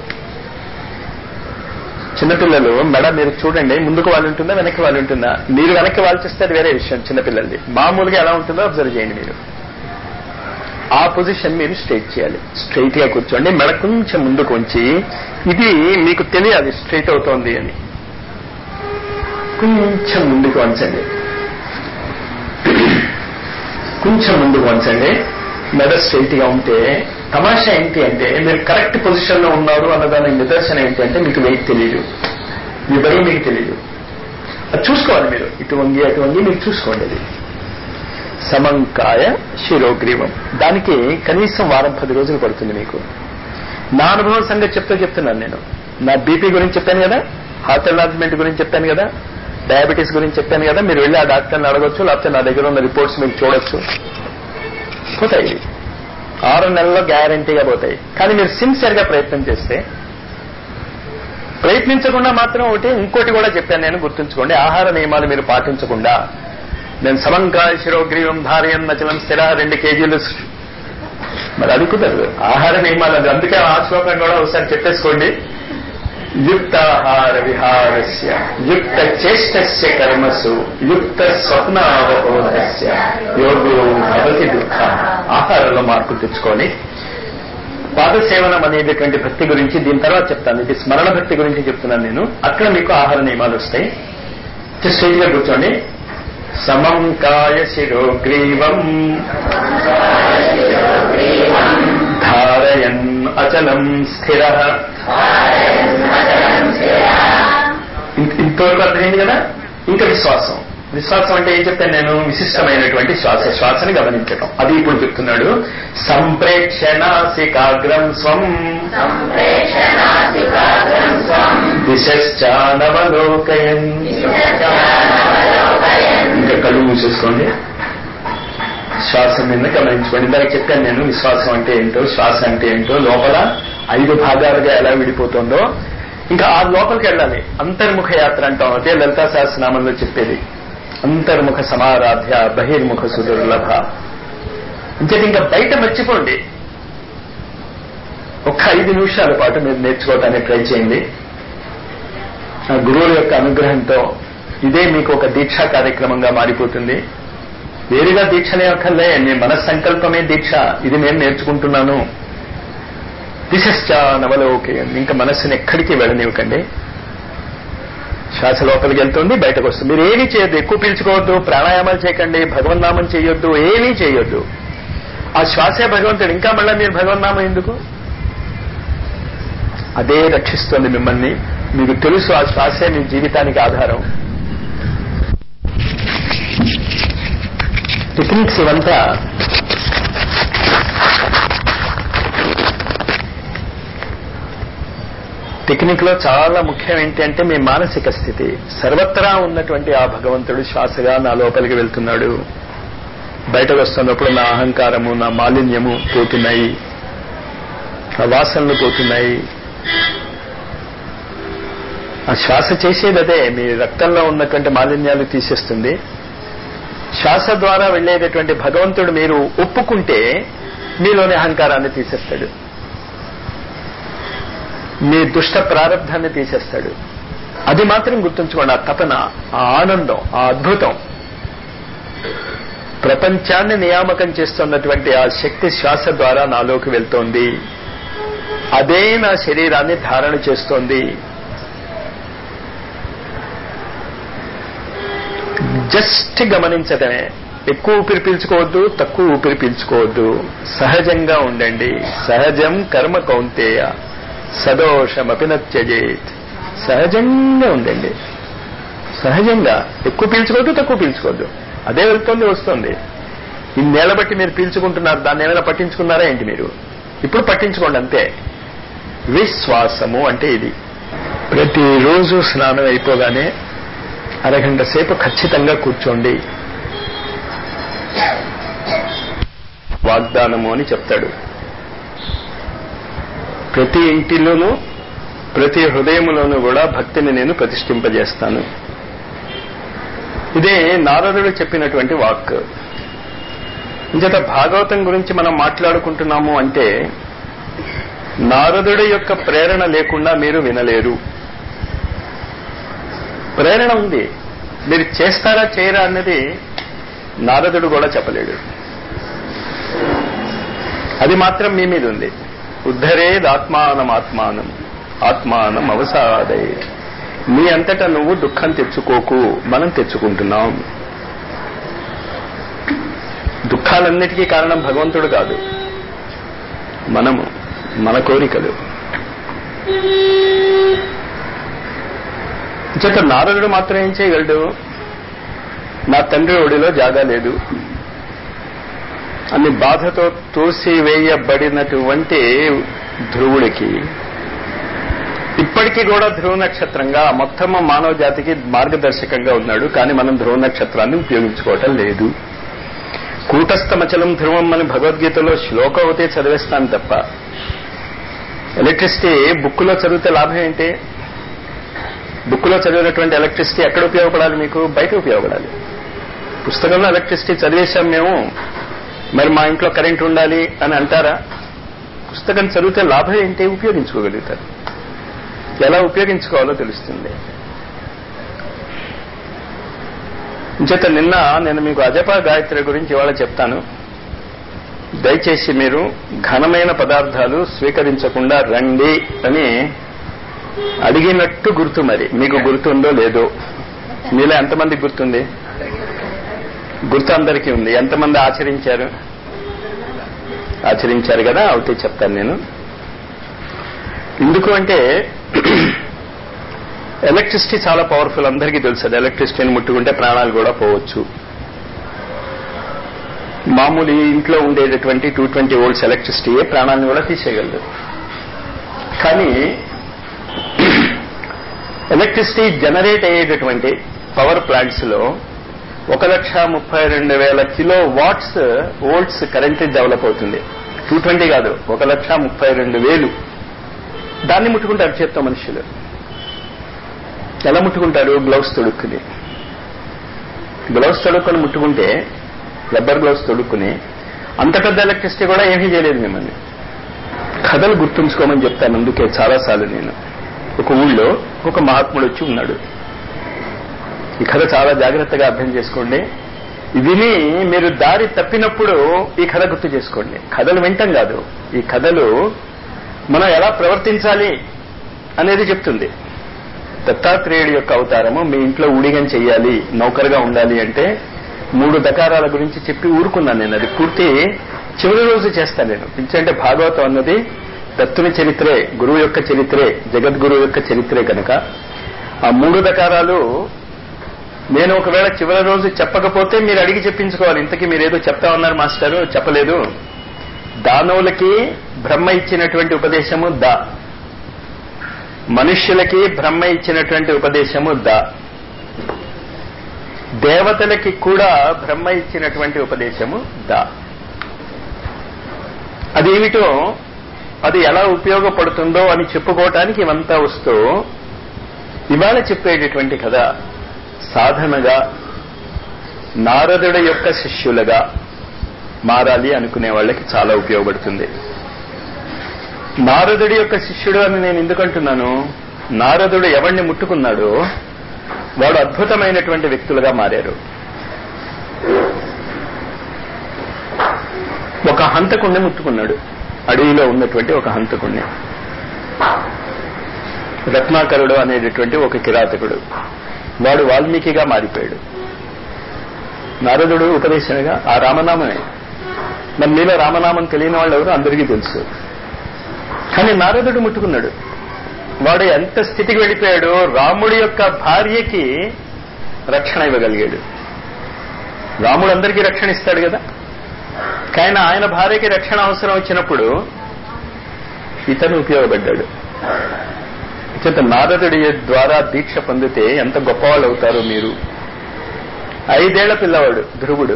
చిన్నపిల్లలు మెడ మీరు చూడండి, ముందుకు వాళ్ళు ఉంటుందా వెనక్కి వాళ్ళు ఉంటుందా? మీరు వెనక్కి వాళ్ళు చేస్తే అది వేరే విషయం. చిన్నపిల్లలది మామూలుగా ఎలా ఉంటుందో అబ్జర్వ్ చేయండి. మీరు ఆ పొజిషన్ మీరు స్ట్రైట్ చేయాలి. స్ట్రైట్ గా కూర్చోండి, మెడ కొంచెం ముందుకు ఉంచి, ఇది మీకు తెలియాలి స్ట్రైట్ అవుతోంది అని. కొంచెం ముందుకు వంచండి, కొంచెం ముందుకు వంచండి. మెడ స్ట్రైట్ గా ఉంటే తమాషా ఏంటి అంటే మీరు కరెక్ట్ పొజిషన్ లో ఉన్నారు అన్నదానికి నిదర్శనం ఏంటి అంటే మీకు వెయిట్ తెలియదు, మీ బరువు మీకు తెలియదు. అది చూసుకోవాలి మీరు. ఇటు వంగి అటు వంగి మీరు చూసుకోండి. అది సమంకాయ శిరోగ్రీవం. దానికి కనీసం వారం పది రోజులు పడుతుంది మీకు. నా అనుభవం సంగతి చెప్తూ చెప్తున్నాను నేను. నా బీపీ గురించి చెప్పాను కదా, హార్ట్ ఎన్లార్జ్మెంట్ గురించి చెప్పాను కదా, డయాబెటీస్ గురించి చెప్పాను కదా. మీరు వెళ్ళి ఆ డాక్టర్ని అడగొచ్చు, లేకపోతే నా దగ్గర ఉన్న రిపోర్ట్స్ మీరు చూడొచ్చు. పోతాయి, ఆరు నెలల్లో గ్యారంటీగా పోతాయి. కానీ మీరు సిన్సియర్ గా ప్రయత్నం చేస్తే, ప్రయత్నించకుండా మాత్రం ఒకటి ఇంకోటి కూడా చెప్పాను నేను, గుర్తుంచుకోండి. ఆహార నియమాలు మీరు పాటించకుండా నేను సమంకాయ శిరోగ్రీవం ధారయం నచలం స్థిర రెండు కేజీలు మరి అది కుదరదు. ఆహార నియమాలు అది. అందుకే ఆ శ్లోకం కూడా ఒకసారి చెప్పేసుకోండి. యుక్తాహార విహారస్య యుక్త చేష్టస్య కర్మసు యుక్త స్వప్నావబోధస్య యోగో భవతి దుఃఖ. ఆహారంలో మార్పులు తెచ్చుకొని పాదసేవనం అనేటటువంటి భక్తి గురించి దీని తర్వాత చెప్తాను. ఇది స్మరణ భక్తి గురించి చెప్తున్నాను నేను. అక్కడ మీకు ఆహార నియమాలు వస్తాయి. స్ట్రైట్ గా కూర్చోండి. సమంకాయ శిరోగ్రీవం ధారయన్ అచలం స్థిర. ఇంతవరకు అర్థమైంది కదా. ఇంకా విశ్వాసం. విశ్వాసం అంటే ఏం చెప్తాను నేను? విశిష్టమైనటువంటి శ్వాస, శ్వాసని గమనించటం. అది ఇప్పుడు చెప్తున్నాడు. సంప్రేక్షణాసికాగ్రం స్వం దిశానవలోకయన్. ఇంకా కళ్ళు మూసేసుకోండి, శ్వాస మీద గమనించుకోండి. ఇందాక చెప్పాను నేను విశ్వాసం అంటే ఏంటో, శ్వాస అంటే ఏంటో, లోపల ఐదు భాగాలుగా ఎలా విడిపోతుందో. ఇంకా ఆ లోపలికి వెళ్ళాలి. అంతర్ముఖ యాత్ర అంటాం. అదే లలితా సహస్రనామంలో చెప్పేది. అంతర్ముఖ సమారాధ్య బహిర్ముఖ సుదుర్లభ. ఇంకేది ఇంకా బయట మర్చిపోండి. ఒక్క ఐదు నిమిషాల పాటు మీరు నేర్చుకోవడానికి ట్రై చేయండి. ఆ గురువుల యొక్క అనుగ్రహంతో ఇదే మీకు ఒక దీక్షా కార్యక్రమంగా మారిపోతుంది. వేరుగా దీక్షనే అక్కర్లే, మీ మనస్సంకల్పమే దీక్ష. ఇది నేను నేర్చుకుంటున్నాను. దిశశ్చ నవలోకయం. ఇంకా మనస్సుని ఎక్కడికి వెళ్ళనివ్వకండి. శ్వాస లోపలికి వెళ్తుంది, బయటకు వస్తుంది. మీరు ఏమీ చేయొద్దు. ఎక్కువ పీల్చుకోవద్దు, ప్రాణాయామాలు చేయకండి, భగవన్నామం చేయొద్దు, ఏమీ చేయొద్దు. ఆ శ్వాసే భగవంతుడు. ఇంకా మళ్ళీ మీరు భగవన్నామం ఎందుకు? అదే రక్షిస్తుంది మిమ్మల్ని. మీకు తెలుసు ఆ శ్వాసే మీ జీవితానికి ఆధారం. టెక్నిక్స్ ఇవంతా టెక్నిక్ లో చాలా ముఖ్యం ఏంటి అంటే మీ మానసిక స్థితి. సర్వత్రా ఉన్నటువంటి ఆ భగవంతుడు శ్వాసగా నా లోపలికి వెళ్తున్నాడు. బయటకు వస్తున్నప్పుడు నా అహంకారము, నా మాలిన్యము పోతున్నాయి, ఆ వాసనలు పోతున్నాయి. ఆ శ్వాస చేసేది అదే, మీ రక్తంలో ఉన్నటువంటి మాలిన్యాలు తీసేస్తుంది. శ్వాస ద్వారా వెళ్లేటటువంటి భగవంతుడు మీరు ఒప్పుకుంటే మీలోని అహంకారాన్ని తీసేస్తాడు, మీ దుష్ట ప్రారంధాన్ని తీసేస్తాడు. అది మాత్రం గుర్తుంచుకోండి. ఆ తపన, ఆ ఆనందం, ఆ అద్భుతం, ప్రపంచాన్ని నియామకం చేస్తున్నటువంటి ఆ శక్తి శ్వాస ద్వారా నాలోకి వెళ్తోంది. అదే నా శరీరాన్ని ధారణ చేస్తోంది. జస్ట్ గమనించడమే. ఎక్కువ ఊపిరి పీల్చుకోవద్దు, తక్కువ ఊపిరి పీల్చుకోవద్దు. సహజంగా ఉండండి. సహజం కర్మ కౌంతేయ సదోషమపి నత్యజేత్. సహజంగా ఉండండి. సహజంగా ఎక్కువ పీల్చుకోవద్దు, తక్కువ పీల్చుకోవద్దు. అదే వెళ్తోంది, వస్తుంది. ఇన్నేళ్ల బట్టి మీరు పీల్చుకుంటున్నారు, దాన్ని ఏమైనా పట్టించుకున్నారా ఏంటి మీరు? ఇప్పుడు పట్టించుకోండి అంతే. విశ్వాసము అంటే ఇది. ప్రతిరోజు స్నానం అయిపోగానే అరగంట సేపు ఖచ్చితంగా కూర్చోండి. వాగ్దానము అని చెప్తాడు. ప్రతి ఇంటిలోనూ ప్రతి హృదయములోనూ కూడా భక్తిని నేను ప్రతిష్ఠింపజేస్తాను. ఇదే నారదుడు చెప్పినటువంటి వాక్. ఇంచేత భాగవతం గురించి మనం మాట్లాడుకుంటున్నాము అంటే నారదుడి యొక్క ప్రేరణ లేకుండా మీరు వినలేరు. ప్రేరణ ఉంది, మీరు చేస్తారా చేయరా అన్నది నారదుడు కూడా చెప్పలేడు. అది మాత్రం మీ మీద ఉంది. ఉద్ధరేద్ ఆత్మానం ఆత్మానం ఆత్మానం అవసాదే. నీ అంతటా నువ్వు దుఃఖం తెచ్చుకోకు, మనం తెచ్చుకుంటున్నాం. దుఃఖాలన్నిటికీ కారణం భగవంతుడు కాదు, మనము, మన కోరికలు. చేత నారదుడు మాత్రం ఏం చేయగలడు? నా తండ్రి ఒడిలో జాగా లేదు అని బాధతో తోసివేయబడినటువంటి ధ్రువుడికి ఇప్పటికీ కూడా ధ్రువ నక్షత్రంగా మొత్తం మానవ జాతికి మార్గదర్శకంగా ఉన్నాడు. కానీ మనం ధ్రువ నక్షత్రాన్ని ఉపయోగించుకోవటం లేదు. కూటస్థమచలం ధ్రువం అని భగవద్గీతలో శ్లోకం అవుతే చదివేస్తాను తప్ప, ఎలక్ట్రిసిటీ బుక్కులో చదివితే లాభం ఏంటి? బుక్కులో చదివినటువంటి ఎలక్ట్రిసిటీ ఎక్కడ ఉపయోగపడాలి మీకు? బయట ఉపయోగపడాలి. పుస్తకంలో ఎలక్ట్రిసిటీ చదివేశాం మేము, మరి మా ఇంట్లో కరెంట్ ఉండాలి అని అంటారా? పుస్తకం చదివితే లాభం ఏంటి? ఉపయోగించుకోగలుగుతారు. ఎలా ఉపయోగించుకోవాలో తెలుస్తుంది. చేత నిన్న నేను మీకు అజప గాయత్రి గురించి ఇవాళ చెప్తాను. దయచేసి మీరు ఘనమైన పదార్థాలు స్వీకరించకుండా రండి అని అడిగినట్టు గుర్తు. మరి మీకు గుర్తుందో లేదో? మీలో ఎంతమందికి గుర్తుంది? గుర్తు అందరికీ ఉంది. ఎంతమంది ఆచరించారు? ఆచరించారు కదా, అవుతే చెప్తాను నేను. ఎందుకు అంటే ఎలక్ట్రిసిటీ చాలా పవర్ఫుల్, అందరికీ తెలుసు. అది ఎలక్ట్రిసిటీని ముట్టుకుంటే ప్రాణాలు కూడా పోవచ్చు. మామూలు ఇంట్లో ఉండేటటువంటి టూ ట్వంటీ వోల్ట్స్ ఎలక్ట్రిసిటీయే ప్రాణాలను కూడా తీసేయగలదు. కానీ ఎలక్ట్రిసిటీ జనరేట్ అయ్యేటటువంటి పవర్ ప్లాంట్స్ లో ఒక లక్ష ముప్పై రెండు వేల kilo watts volts current develop అవుతుంది. టూ ట్వంటీ కాదు, ఒక లక్ష ముప్పై రెండు వేలు. దాన్ని ముట్టుకుంటారు చేత్తో మనుషులు. ఎలా ముట్టుకుంటారు? గ్లౌస్ తొడుక్కుని. గ్లౌస్ తొడుక్కుని ముట్టుకుంటే, రబ్బర్ గ్లౌస్ తొడుక్కుని, అంత పెద్ద ఎలక్ట్రిసిటీ కూడా ఏమీ చేయలేదు మిమ్మల్ని. కథలు గుర్తుంచుకోమని చెప్తాను. అందుకే చాలాసార్లు నేను, ఒక ఊళ్ళో ఒక మహాత్ముడు వచ్చి ఉన్నాడు. ఈ కథ చాలా జాగ్రత్తగా అర్థం చేసుకోండి. విని మీరు దారి తప్పినప్పుడు ఈ కథ గుర్తు చేసుకోండి. కథలు వింటాం కాదు, ఈ కథలు మనం ఎలా ప్రవర్తించాలి అనేది చెప్తుంది. దత్తాత్రేయుడి యొక్క అవతారము మీ ఇంట్లో ఊడిగం చెయ్యాలి, నౌకరుగా ఉండాలి అంటే మూడు దకారాల గురించి చెప్పి ఊరుకున్నాను నేను. అది పూర్తి చివరి రోజు చేస్తాను నేను. ఎందుకంటే భాగవతం అన్నది దత్తుని చరిత్రే, గురువు యొక్క చరిత్రే, జగద్గురువు యొక్క చరిత్రే కనుక ఆ మూడు దకారాలు నేను ఒకవేళ చివరి రోజు చెప్పకపోతే మీరు అడిగి చెప్పించుకోవాలి. ఇంతకీ మీరేదో చెప్తా ఉన్నారు మాస్టారు, చెప్పలేదు. దానవులకి బ్రహ్మ ఇచ్చినటువంటి ఉపదేశము దా, మనుష్యులకి బ్రహ్మ ఇచ్చినటువంటి ఉపదేశము దా. దేవతలకి కూడా బ్రహ్మ ఇచ్చినటువంటి ఉపదేశము దా. అదేమిటో అది ఎలా ఉపయోగపడుతుందో అని చెప్పుకోవటానికి ఇవంతా వస్తూ ఇవాళ చెప్పేటటువంటి కథ సాధనగా నారదుడి యొక్క శిష్యులుగా మారాలి అనుకునే వాళ్ళకి చాలా ఉపయోగపడుతుంది. నారదుడి యొక్క శిష్యుడు అని నేను ఎందుకంటున్నాను, నారదుడు ఎవరిని ముట్టుకున్నాడో వాడు అద్భుతమైనటువంటి వ్యక్తులుగా మారారు. ఒక హంతకుణ్ణి ముట్టుకున్నాడు, అడవిలో ఉన్నటువంటి ఒక హంతకుణ్ణి. రత్నాకరుడు అనేటటువంటి ఒక కిరాతకుడు, వాడు వాల్మీకిగా మారిపోయాడు. నారదుడు ఉపదేశంగా ఆ రామనామమే. మరి మీలో రామనామం తెలియని వాళ్ళు ఎవరు అందరికీ తెలుసు. కానీ నారదుడు ముట్టుకున్నాడు. వాడు ఎంత స్థితికి వెళ్ళిపోయాడో రాముడి యొక్క భార్యకి రక్షణ ఇవ్వగలిగాడు. రాముడు అందరికీ రక్షణ ఇస్తాడు కదా, కానీ ఆయన భార్యకి రక్షణ అవసరం వచ్చినప్పుడు ఇతను ఉపయోగపడ్డాడు. ఇత నారదుడి ద్వారా దీక్ష పొందితే ఎంత గొప్పవాళ్ళు అవుతారో మీరు. ఐదేళ్ల పిల్లవాడు ధ్రువుడు.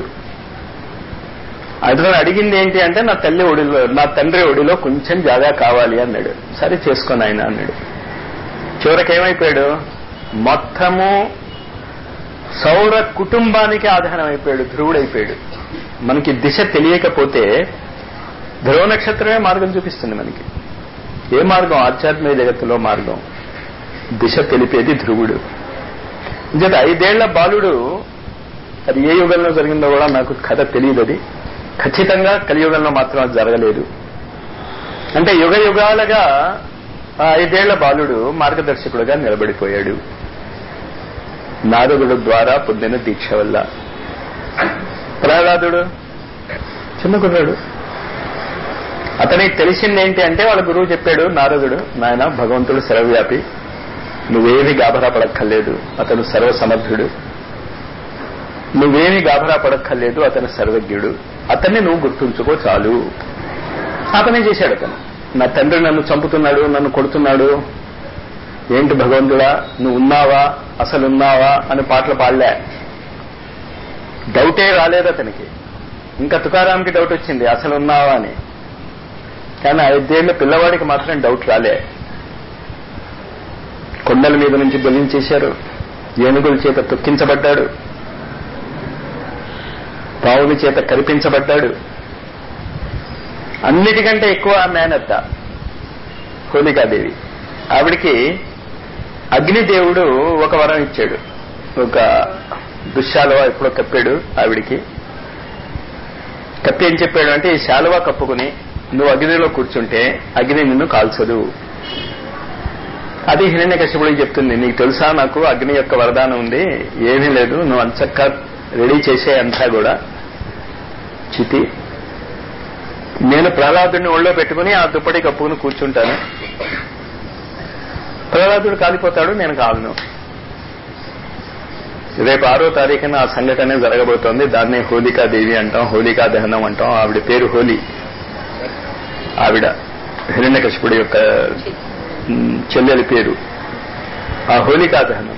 అతను అడిగింది ఏంటి అంటే నా తల్లి ఒడిలో నా తండ్రి ఒడిలో కొంచెం జాగా కావాలి అన్నాడు. సరే చేసుకొని ఆయన అన్నాడు. చివరికి ఏమైపోయాడు, మొత్తము సౌర కుటుంబానికి ఆధారం అయిపోయాడు, ధ్రువుడైపోయాడు. మనకి దిశ తెలియకపోతే ధ్రువ నక్షత్రమే మార్గం చూపిస్తుంది మనకి. ఏ మార్గం? ఆధ్యాత్మిక జగత్తులో మార్గం. దిశ తెలిపేది ధ్రువుడు. ఇంకేత ఐదేళ్ల బాలుడు, అది ఏ యుగంలో జరిగిందో కూడా నాకు కథ తెలియదు. అది ఖచ్చితంగా కలియుగంలో మాత్రం అది జరగలేదు. అంటే యుగ యుగాలుగా ఆ ఐదేళ్ల బాలుడు మార్గదర్శకుడుగా నిలబడిపోయాడు నారదుడు ద్వారా పొందిన దీక్ష వల్ల. ప్రహ్లాదుడు చిన్న కుర్రాడు. అతనికి తెలిసిందేంటి అంటే వాళ్ళ గురువు చెప్పాడు, నారదుడు, నాయన భగవంతుడు సర్వవ్యాపి, నువ్వేమి గాభరా పడక్కర్లేదు, అతను సర్వసమర్థుడు. నువ్వేమి గాభరా పడక్కర్లేదు, అతను సర్వజ్ఞుడు. అతన్ని నువ్వు గుర్తుంచుకో చాలు. అతనే చేశాడు. అతను నా తండ్రి నన్ను చంపుతున్నాడు, నన్ను కొడుతున్నాడు, ఏంటి భగవంతుడా నువ్వు ఉన్నావా, అసలు ఉన్నావా అని పాటలు పాడలే. డౌటే రాలేదు అతనికి. ఇంకా తుకారాంకి డౌట్ వచ్చింది, అసలు ఉన్నావా అని. కానీ ఐదేళ్ల పిల్లవాడికి మాత్రం డౌట్ రాలే. కొండల మీద నుంచి బలించేశారు, ఏనుగుల చేత తొక్కించబడ్డాడు, పావుల చేత కరిపించబడ్డాడు. అన్నిటికంటే ఎక్కువ మేనత్త హోలికాదేవి. ఆవిడికి అగ్నిదేవుడు ఒక వరం ఇచ్చాడు. ఒక దుశ్శాలువ ఎప్పుడో కప్పాడు ఆవిడికి. కప్పి ఏం చెప్పాడు అంటే, ఈ శాలువా కప్పుకుని నువ్వు అగ్నిలో కూర్చుంటే అగ్ని నిన్ను కాల్చదు. అది హిరణ్యకశిపుడికి చెప్తుంది, నీకు తెలుసా నాకు అగ్ని యొక్క వరదానం ఉంది, ఏమీ లేదు, నువ్వు అంచక్క రెడీ చేసే అంతా కూడా చితి, నేను ప్రహ్లాదుడిని ఒళ్ళో పెట్టుకుని ఆ దుప్పటి కప్పుకుని కూర్చుంటాను, ప్రహ్లాదుడు కాలిపోతాడు, నేను కాలను. రేపు ఆరో తారీఖున ఆ సంఘటన జరగబోతోంది. దాన్నే హోలికాదేవి అంటాం, హోలికా దహనం అంటాం. ఆవిడ పేరు హోలీ. ఆవిడ హిరణ్యకశిపుడి యొక్క చెల్లెలి పేరు. ఆ హోలికా దహనము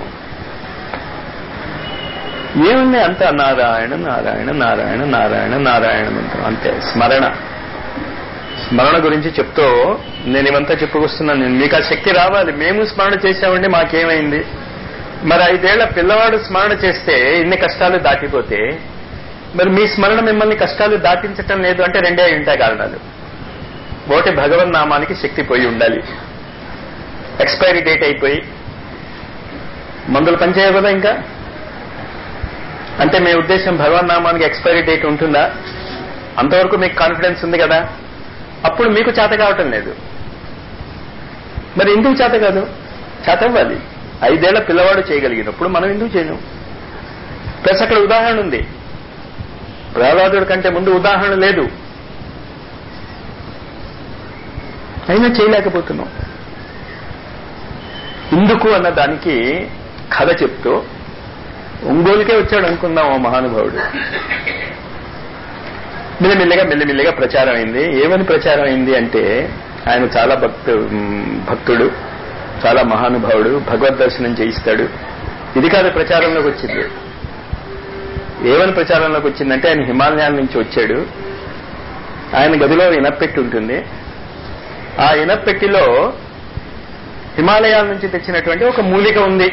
ఏముంది అంత నారాయణ నారాయణ నారాయణ నారాయణ నారాయణ మంత్రం అంతే. స్మరణ స్మరణ గురించి చెప్తూ నేను ఇవంతా చెప్పుకొస్తున్నాను. నేను మీకు ఆ శక్తి రావాలి. మేము స్మరణ చేశామండి, మాకేమైంది? మరి ఐదేళ్ల పిల్లవాడు స్మరణ చేస్తే ఇన్ని కష్టాలు దాటిపోతే, మరి మీ స్మరణ మిమ్మల్ని కష్టాలు దాటించటం లేదు అంటే రెండే ఉంటాయి కారణాలు. ఒకటి, భగవన్నామానికి శక్తి పోయి ఉండాలి. ఎక్స్పైరీ డేట్ అయిపోయి మందులు పనిచేయవు కదా ఇంకా. అంటే మీ ఉద్దేశం భగవన్నామానికి ఎక్స్పైరీ డేట్ ఉంటుందా? అంతవరకు మీకు కాన్ఫిడెన్స్ ఉంది కదా, అప్పుడు మీకు చేత కావటం లేదు. మరి ఎందుకు చేత కాదు? చేత అవ్వాలి. ఐదేళ్ల పిల్లవాడు చేయగలిగినప్పుడు మనం ఎందుకు చేయను? ప్లస్ అక్కడ ఉదాహరణ ఉంది. ప్రహ్లాదుడి కంటే ముందు ఉదాహరణ లేదు, అయినా చేయలేకపోతున్నాం. ఎందుకు అన్న దానికి కథ చెప్తూ ఒంగోలుకే వచ్చాడు అనుకుందాం ఓ మహానుభావుడు. మెల్లిమెల్లిగా మెల్లిమెల్లిగా ప్రచారం అయింది. ఏమని ప్రచారం అయింది అంటే, ఆయన చాలా భక్తు భక్తుడు చాలా మహానుభావుడు, భగవద్ దర్శనం చేయిస్తాడు. ఇది కాదు ప్రచారంలోకి వచ్చింది. ఏమని ప్రచారంలోకి వచ్చిందంటే ఆయన హిమాలయాల నుంచి వచ్చాడు. ఆయన గదిలో ఇనప్పెట్టి ఉంటుంది. ఆ ఇనప్పెట్టిలో హిమాలయాల నుంచి తెచ్చినటువంటి ఒక మూలిక ఉంది.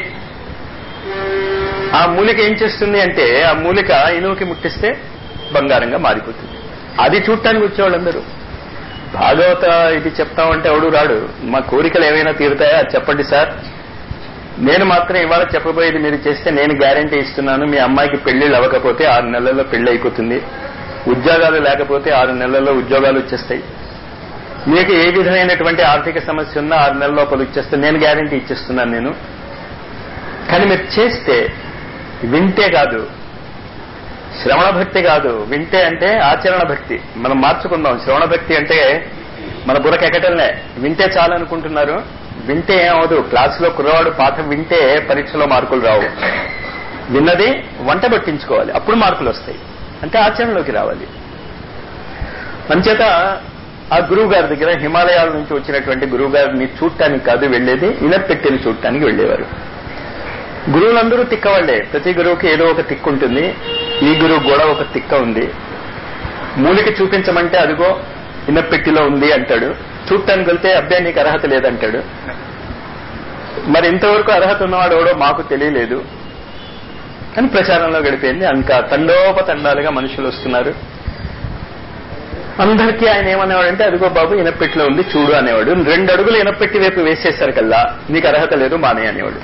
ఆ మూలిక ఏం చేస్తుంది అంటే ఆ మూలిక ఇనువుకి ముట్టిస్తే బంగారంగా మారిపోతుంది. అది చూడటానికి వచ్చేవాళ్ళందరూ. భాగవత ఇది చెప్తామంటే ఎవడు రాడు. మా కోరికలు ఏమైనా తీరుతాయా అది చెప్పండి సార్. నేను మాత్రం ఇవాళ చెప్పబోయేది మీరు చేస్తే నేను గ్యారంటీ ఇస్తున్నాను. మీ అమ్మాయికి పెళ్లిళ్ళు అవ్వకపోతే ఆరు నెలల్లో పెళ్లి అయిపోతుంది. ఉద్యోగాలు లేకపోతే ఆరు నెలల్లో ఉద్యోగాలు వచ్చేస్తాయి. మీకు ఏ విధమైనటువంటి ఆర్థిక సమస్య ఉన్నా ఆరు నెలల లోపల వచ్చేస్తే నేను గ్యారంటీ ఇచ్చేస్తున్నాను నేను. కానీ మీరు చేస్తే, వింటే కాదు, శ్రవణ భక్తి కాదు, వింటే అంటే ఆచరణ భక్తి. మనం మార్చుకుందాం. శ్రవణ భక్తి అంటే మన బుర్రకెక్కటంలే. వింటే చాలనుకుంటున్నారు. వింటే ఏమవదు. క్లాసులో కుర్రవాడు పాఠం వింటే పరీక్షలో మార్కులు రావు. విన్నది వంట పట్టించుకోవాలి, అప్పుడు మార్కులు వస్తాయి. అంటే ఆచరణలోకి రావాలి. అంచేత ఆ గురువు గారి దగ్గర హిమాలయాల నుంచి వచ్చినటువంటి గురువు గారిని చూడటానికి కాదు వెళ్లేది, ఇనప్పెట్టిని చూడటానికి వెళ్లేవారు. గురువులందరూ తిక్కవాళ్లే. ప్రతి గురువుకి ఏదో ఒక తిక్కు ఉంటుంది. ఈ గురువు కూడా ఒక తిక్క ఉంది. మూలిక చూపించమంటే అదిగో ఇనప్పెట్టిలో ఉంది అంటాడు. చూడటానికి వెళ్తే అబ్బాయి నీకు అర్హత లేదంటాడు. మరి ఇంతవరకు అర్హత ఉన్నవాడు ఎవడో మాకు తెలియలేదు అని ప్రచారంలో గడిపోయింది. ఇంకా తండోపతండాలుగా మనుషులు వస్తున్నారు. అందరికీ ఆయన ఏమనేవాడంటే అదిగో బాబు ఇనప్పెట్టిలో ఉంది చూడు అనేవాడు. రెండు అడుగులు ఇనప్పెట్టి వైపు వేసేసరికల్లా నీకు అర్హత లేదు మానే అనేవాడు.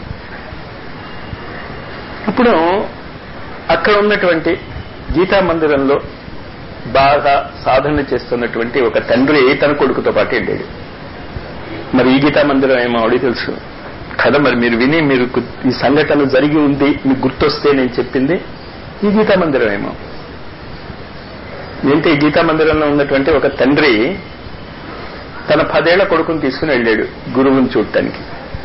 అప్పుడు అక్కడ ఉన్నటువంటి గీతా మందిరంలో బాగా సాధన చేస్తున్నటువంటి ఒక తండ్రి తన కొడుకుతో పాటు వెళ్ళాడు. మరి ఈ గీతా మందిరం ఏమో అడిగి తెలుసు కదా. మరి మీరు విని మీరు ఈ సంఘటన జరిగి ఉంది మీకు గుర్తొస్తే నేను చెప్పింది ఈ గీతా మందిరం ఏమో. ఏంటి, ఈ గీతా మందిరంలో ఉన్నటువంటి ఒక తండ్రి తన పదేళ్ల కొడుకుని తీసుకుని వెళ్ళాడు గురువుని చూడటానికి.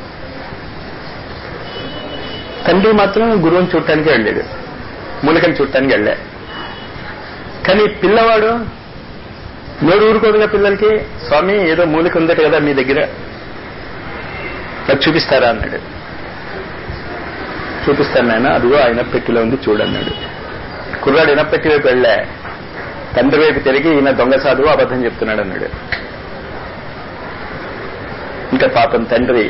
తండ్రి మాత్రం గురువుని చూడటానికి వెళ్ళాడు, మూలికని చూడటానికి వెళ్ళా. కానీ పిల్లవాడు నోరు ఊరుకోదుగా పిల్లలకి. స్వామి ఏదో మూలిక ఉందట కదా మీ దగ్గర, అది చూపిస్తారా అన్నాడు. చూపిస్తాను నాయన, అదిగో ఆయన పెట్టిలో ఉంది చూడన్నాడు. కుర్రాడు ఇనపెట్టి వైపు వెళ్ళా. తండ్రి వైపు తిరిగి ఈయన దొంగ సాధువు అబద్ధం చెప్తున్నాడు అన్నాడు. ఇంకా పాపం తండ్రి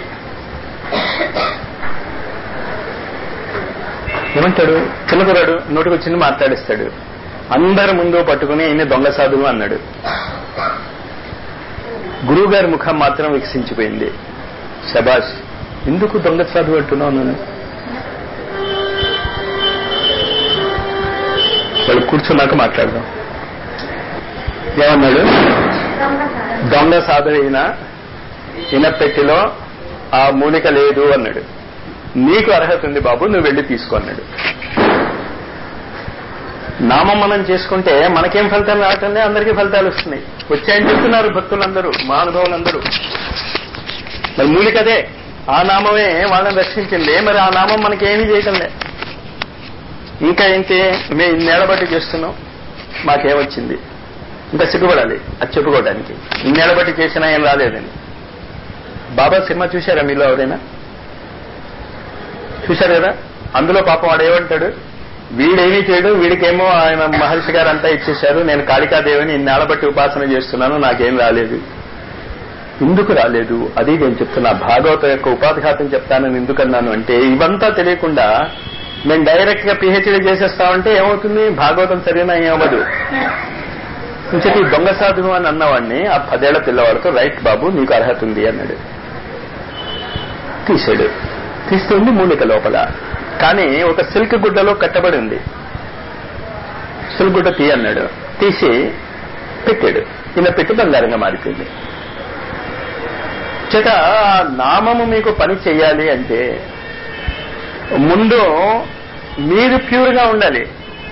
ఏమంటాడు, చిన్న కుర్రాడు నోటికి వచ్చింది మాట్లాడిస్తాడు. అందరి ముందు పట్టుకుని ఈయన దొంగ సాధువు అన్నాడు. గురువు గారి ముఖం మాత్రం వికసించిపోయింది. శబాష్, ఎందుకు దొంగ సాధువు అంటున్నావు నేను? వాళ్ళు కూర్చున్నాక మాట్లాడదాం. ఏమన్నాడు, దొంగ సాధువు అయిన ఇనపెట్టిలో ఆ మూలిక లేదు అన్నాడు. నీకు అర్హత ఉంది బాబు, నువ్వు వెళ్ళి తీసుకో అన్నాడు. నామం మనం చేసుకుంటే మనకేం ఫలితాలు రావటంలే, అందరికీ ఫలితాలు వస్తున్నాయి. వచ్చాయని చెప్తున్నారు భక్తులందరూ, మహానుభావులందరూ. మరి మూలికదే, ఆ నామమే వాళ్ళని రక్షించింది. మరి ఆ నామం మనకేమీ చేయటంలే. ఇంకా ఏంటి, మేము ఇన్నేళ్ల బట్టి చేస్తున్నాం, మాకేమొచ్చింది, ఇంకా సిగ్గుపడాలి అది చెప్పుకోవడానికి. ఇన్నేళ్ల బట్టి చేసినా ఏం రాలేదని. బాబా సినిమా చూశారా మీలో ఎవరైనా? చూశారు కదా. అందులో పాపం వాడు ఏమంటాడు, వీడేమీ చేయడు, వీడికేమో ఆయన మహర్షి గారు అంతా ఇచ్చేశారు, నేను కాళికాదేవిని ఇన్నేళ్ల బట్టి ఉపాసన చేస్తున్నాను, నాకేం రాలేదు. ఎందుకు రాలేదు అది నేను చెప్తున్నా. భాగవతం యొక్క ఉపాధిఘాతం చెప్తానని ఎందుకన్నాను అంటే, ఇవంతా తెలియకుండా నేను డైరెక్ట్ గా పిహెచ్డీ చేసేస్తామంటే ఏమవుతుంది, భాగవతం సరైన ఏమవ్వదు. ఇంకటి దొంగ సాధువు అని అన్నవాడిని ఆ పదేళ్ల పిల్లవాడితో రైట్ బాబు నీకు అర్హత ఉంది అన్నాడు. తీసాడు. తీస్తుంది మూలిక లోపల, కానీ ఒక సిల్క్ గుడ్డలో కట్టబడి ఉంది. సిల్క్ గుడ్డ తీ అన్నాడు, తీసి పెట్టాడు. ఇలా పెట్టి బంగారంగా మారిపోయింది. చేత నామము మీకు పని చెయ్యాలి అంటే ముందు మీరు ప్యూర్గా ఉండాలి.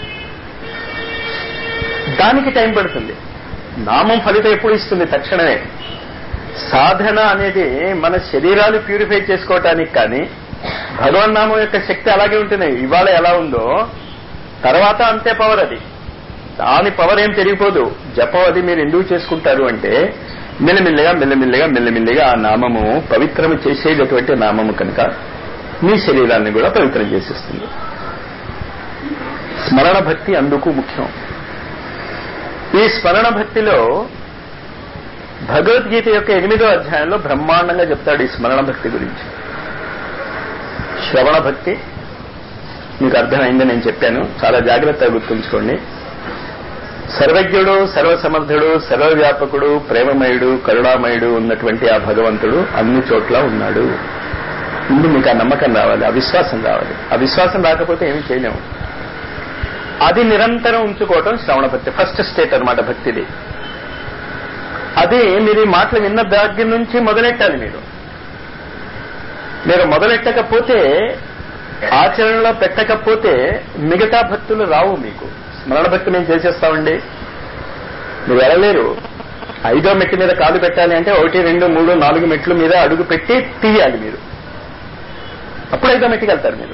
దానికి టైం పడుతుంది. నామం ఫలితం ఎప్పుడు ఇస్తుంది? తక్షణమే. సాధన అనేది మన శరీరాలు ప్యూరిఫై చేసుకోవటానికి, కానీ భగవన్నామం యొక్క శక్తి అలాగే ఉంటుంది. ఇవాళ ఎలా ఉందో తర్వాత అంతే పవర్. అది దాని పవర్ ఏం పెరిగిపోదు. జపం అది మీరు ఎందుకు చేసుకుంటారు అంటే మెల్లమెల్లగా మెల్లమెల్లగా మెల్లమెల్లగా ఆ నామము పవిత్రము చేసేటటువంటి నామము కనుక మీ శరీరాన్ని కూడా పవిత్రం చేసేస్తుంది. స్మరణ భక్తి అందుకు ముఖ్యం. ఈ స్మరణ భక్తిలో భగవద్గీత యొక్క ఎనిమిదో అధ్యాయంలో బ్రహ్మాండంగా చెప్తాడు ఈ స్మరణ భక్తి గురించి. శ్రవణ భక్తి మీకు అర్థమైందని నేను చెప్పాను, చాలా జాగ్రత్తగా గుర్తుంచుకోండి. సర్వజ్ఞుడు, సర్వసమర్థుడు, సర్వవ్యాపకుడు, ప్రేమమయుడు, కరుణామయుడు ఉన్నటువంటి ఆ భగవంతుడు అన్ని చోట్ల ఉన్నాడు. ముందు మీకు ఆ నమ్మకం రావాలి, ఆ విశ్వాసం రావాలి. ఆ విశ్వాసం రాకపోతే ఏమీ చేయలేము. అది నిరంతరం ఉంచుకోవటం శ్రవణ భక్తి, ఫస్ట్ స్టేట్ అన్నమాట భక్తిది. అది మీరు ఈ మాటలు విన్న దగ్గర నుంచి మొదలెట్టాలి. మీరు మీరు మొదలెట్టకపోతే, ఆచరణలో పెట్టకపోతే మిగతా భక్తులు రావు మీకు. స్మరణ భక్తి మేము చేసేస్తామండి, మీరు వెళ్ళలేరు. ఐదో మెట్టు మీద కాలు పెట్టాలి అంటే ఒకటి, రెండు, మూడు, నాలుగు మెట్లు మీద అడుగు పెట్టి తీయాలి మీరు, అప్పుడు ఐదో మెట్టుకి వెళ్తారు మీరు.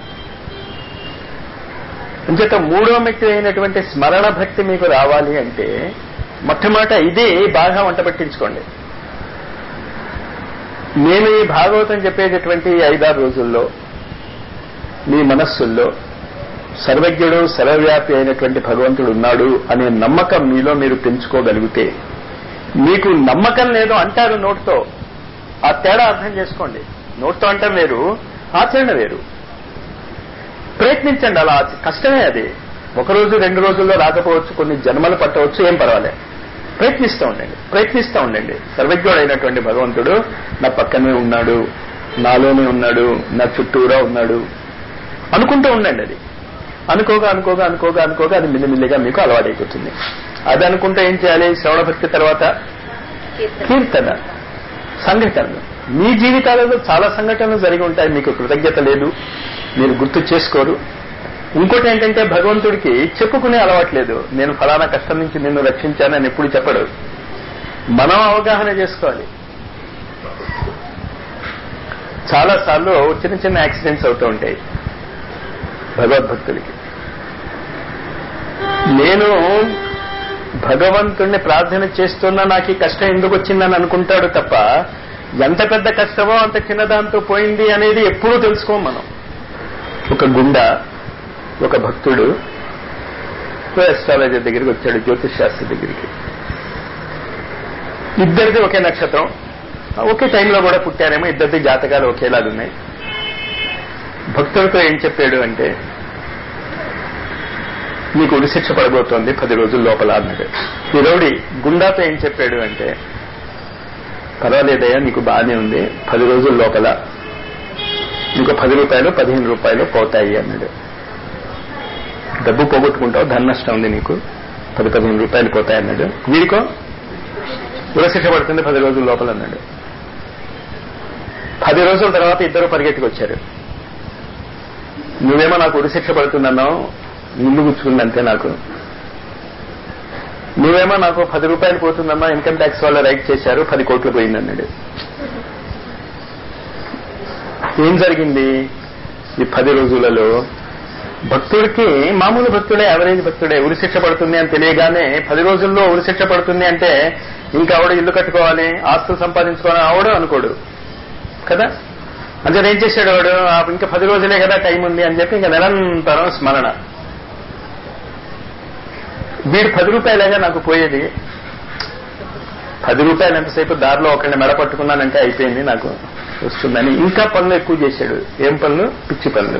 అంచేత మూడో మెట్టు అయినటువంటి స్మరణ భక్తి మీకు రావాలి అంటే మొట్టమొదట ఇది బాగా వంట పట్టించుకోండి. నేను ఈ భాగవతం చెప్పేటటువంటి ఐదారు రోజుల్లో మీ మనస్సుల్లో సర్వజ్ఞుడు, సర్వవ్యాపి అయినటువంటి భగవంతుడు ఉన్నాడు అనే నమ్మకం మీలో మీరు పెంచుకోగలిగితే, మీకు నమ్మకం లేదు అంటారు నోటితో, ఆ తేడా అర్థం చేసుకోండి. నోటితో అంటారు వేరు, ఆచరణ వేరు. ప్రయత్నించండి, అలా కష్టమే. అది ఒకరోజు రెండు రోజుల్లో రాకపోవచ్చు, కొన్ని జన్మలు పట్టవచ్చు, ఏం పర్వాలే. ప్రయత్నిస్తూ ఉండండి, ప్రయత్నిస్తూ ఉండండి. సర్వజ్ఞుడు అయినటువంటి భగవంతుడు నా పక్కనే ఉన్నాడు, నాలోనే ఉన్నాడు, నా చుట్టూరా ఉన్నాడు అనుకుంటూ ఉండండి. అది అనుకోగా అనుకోగా అనుకోగా అనుకోగా అది మిల్లిమిల్లిగా మీకు అలవాటైపోతుంది. అది అనుకుంటే ఏం చేయాలి? శ్రవణ భక్తి తర్వాత కీర్తన, సంఘటనలు. మీ జీవితాలలో చాలా సంఘటనలు జరిగి ఉంటాయి, మీకు కృతజ్ఞత లేదు, మీరు గుర్తు చేసుకోరు. ఇంకోటి ఏంటంటే భగవంతుడికి చెప్పుకునే అలవాట్లేదు. నేను ఫలానా కష్టం నుంచి నిన్ను రక్షించానని ఎప్పుడు చెప్పడు. మనం అవగాహన చేసుకోవాలి. చాలా సార్లు చిన్న చిన్న యాక్సిడెంట్స్ అవుతూ ఉంటాయి భగవద్భక్తులకి. నేను భగవంతుణ్ణి ప్రార్థన చేస్తున్నా, నాకు ఈ కష్టం ఎందుకు వచ్చిందని అనుకుంటాడు తప్ప, ఎంత పెద్ద కష్టమో అంత చిన్నదాంతో పోయింది అనేది ఎప్పుడూ తెలుసుకోం మనం. ఒక గుండా, ఒక భక్తుడు అస్ట్రాలజీ దగ్గరికి వచ్చాడు, జ్యోతిష్ శాస్త్రి దగ్గరికి. ఇద్దరిది ఒకే నక్షత్రం, ఒకే టైంలో కూడా పుట్టారేమో, ఇద్దరిది జాతకాలు ఒకేలాగున్నాయి. భక్తుడితో ఏం చెప్పాడు అంటే, నీకు ఉరిశిక్ష పడబోతోంది పది రోజుల లోపల అన్నాడు. ఈ రౌడీ గుండాతో ఏం చెప్పాడు అంటే, పర్వాలేదయ్యా నీకు బాగానే ఉంది, పది రోజుల లోపల నీకు పది రూపాయలు పదిహేను రూపాయలు పోతాయి అన్నాడు. డబ్బు పోగొట్టుకుంటావు, ధన నష్టం ఉంది నీకు, పది పదిహేను రూపాయలు పోతాయి అన్నాడు. వీడికో ఉరిశిక్ష పడుతుంది పది రోజుల లోపల అన్నాడు. పది రోజుల తర్వాత ఇద్దరు పరిగెట్టుకొచ్చారు. నువ్వేమో నాకు ఉరిశిక్ష పడుతుందన్నావు, ఇల్లు గుచ్చుకుంది అంతే నాకు. నువ్వేమో నాకు పది రూపాయలు పోతుందమ్మా, ఇన్కమ్ ట్యాక్స్ వాళ్ళు రైట్ చేశారు, పది కోట్లు పోయిందన్నాడు. ఏం జరిగింది ఈ పది రోజులలో? భక్తుడికి, మామూలు భక్తుడే, యావరేజ్ భక్తుడే, ఉరిశిక్ష పడుతుంది అని తెలియగానే పది రోజుల్లో ఉరిశిక్ష పడుతుంది అంటే ఇంకా ఆవిడ ఇల్లు కట్టుకోవాలి, ఆస్తులు సంపాదించుకోవాలని ఆవిడ అనుకోడు కదా. అంటే ఏం చేశాడు వాడు, ఇంకా పది రోజులే కదా టైం ఉంది అని చెప్పి ఇంకా నిరంతరం స్మరణ. వీడు పది రూపాయలేగా నాకు పోయేది, పది రూపాయలు ఎంతసేపు దారిలో ఒకరిని మెడ పట్టుకున్నానంటే అయిపోయింది నాకు వస్తుందని ఇంకా పనులు ఎక్కువ చేశాడు. ఏం పనులు? పిచ్చి పనులు.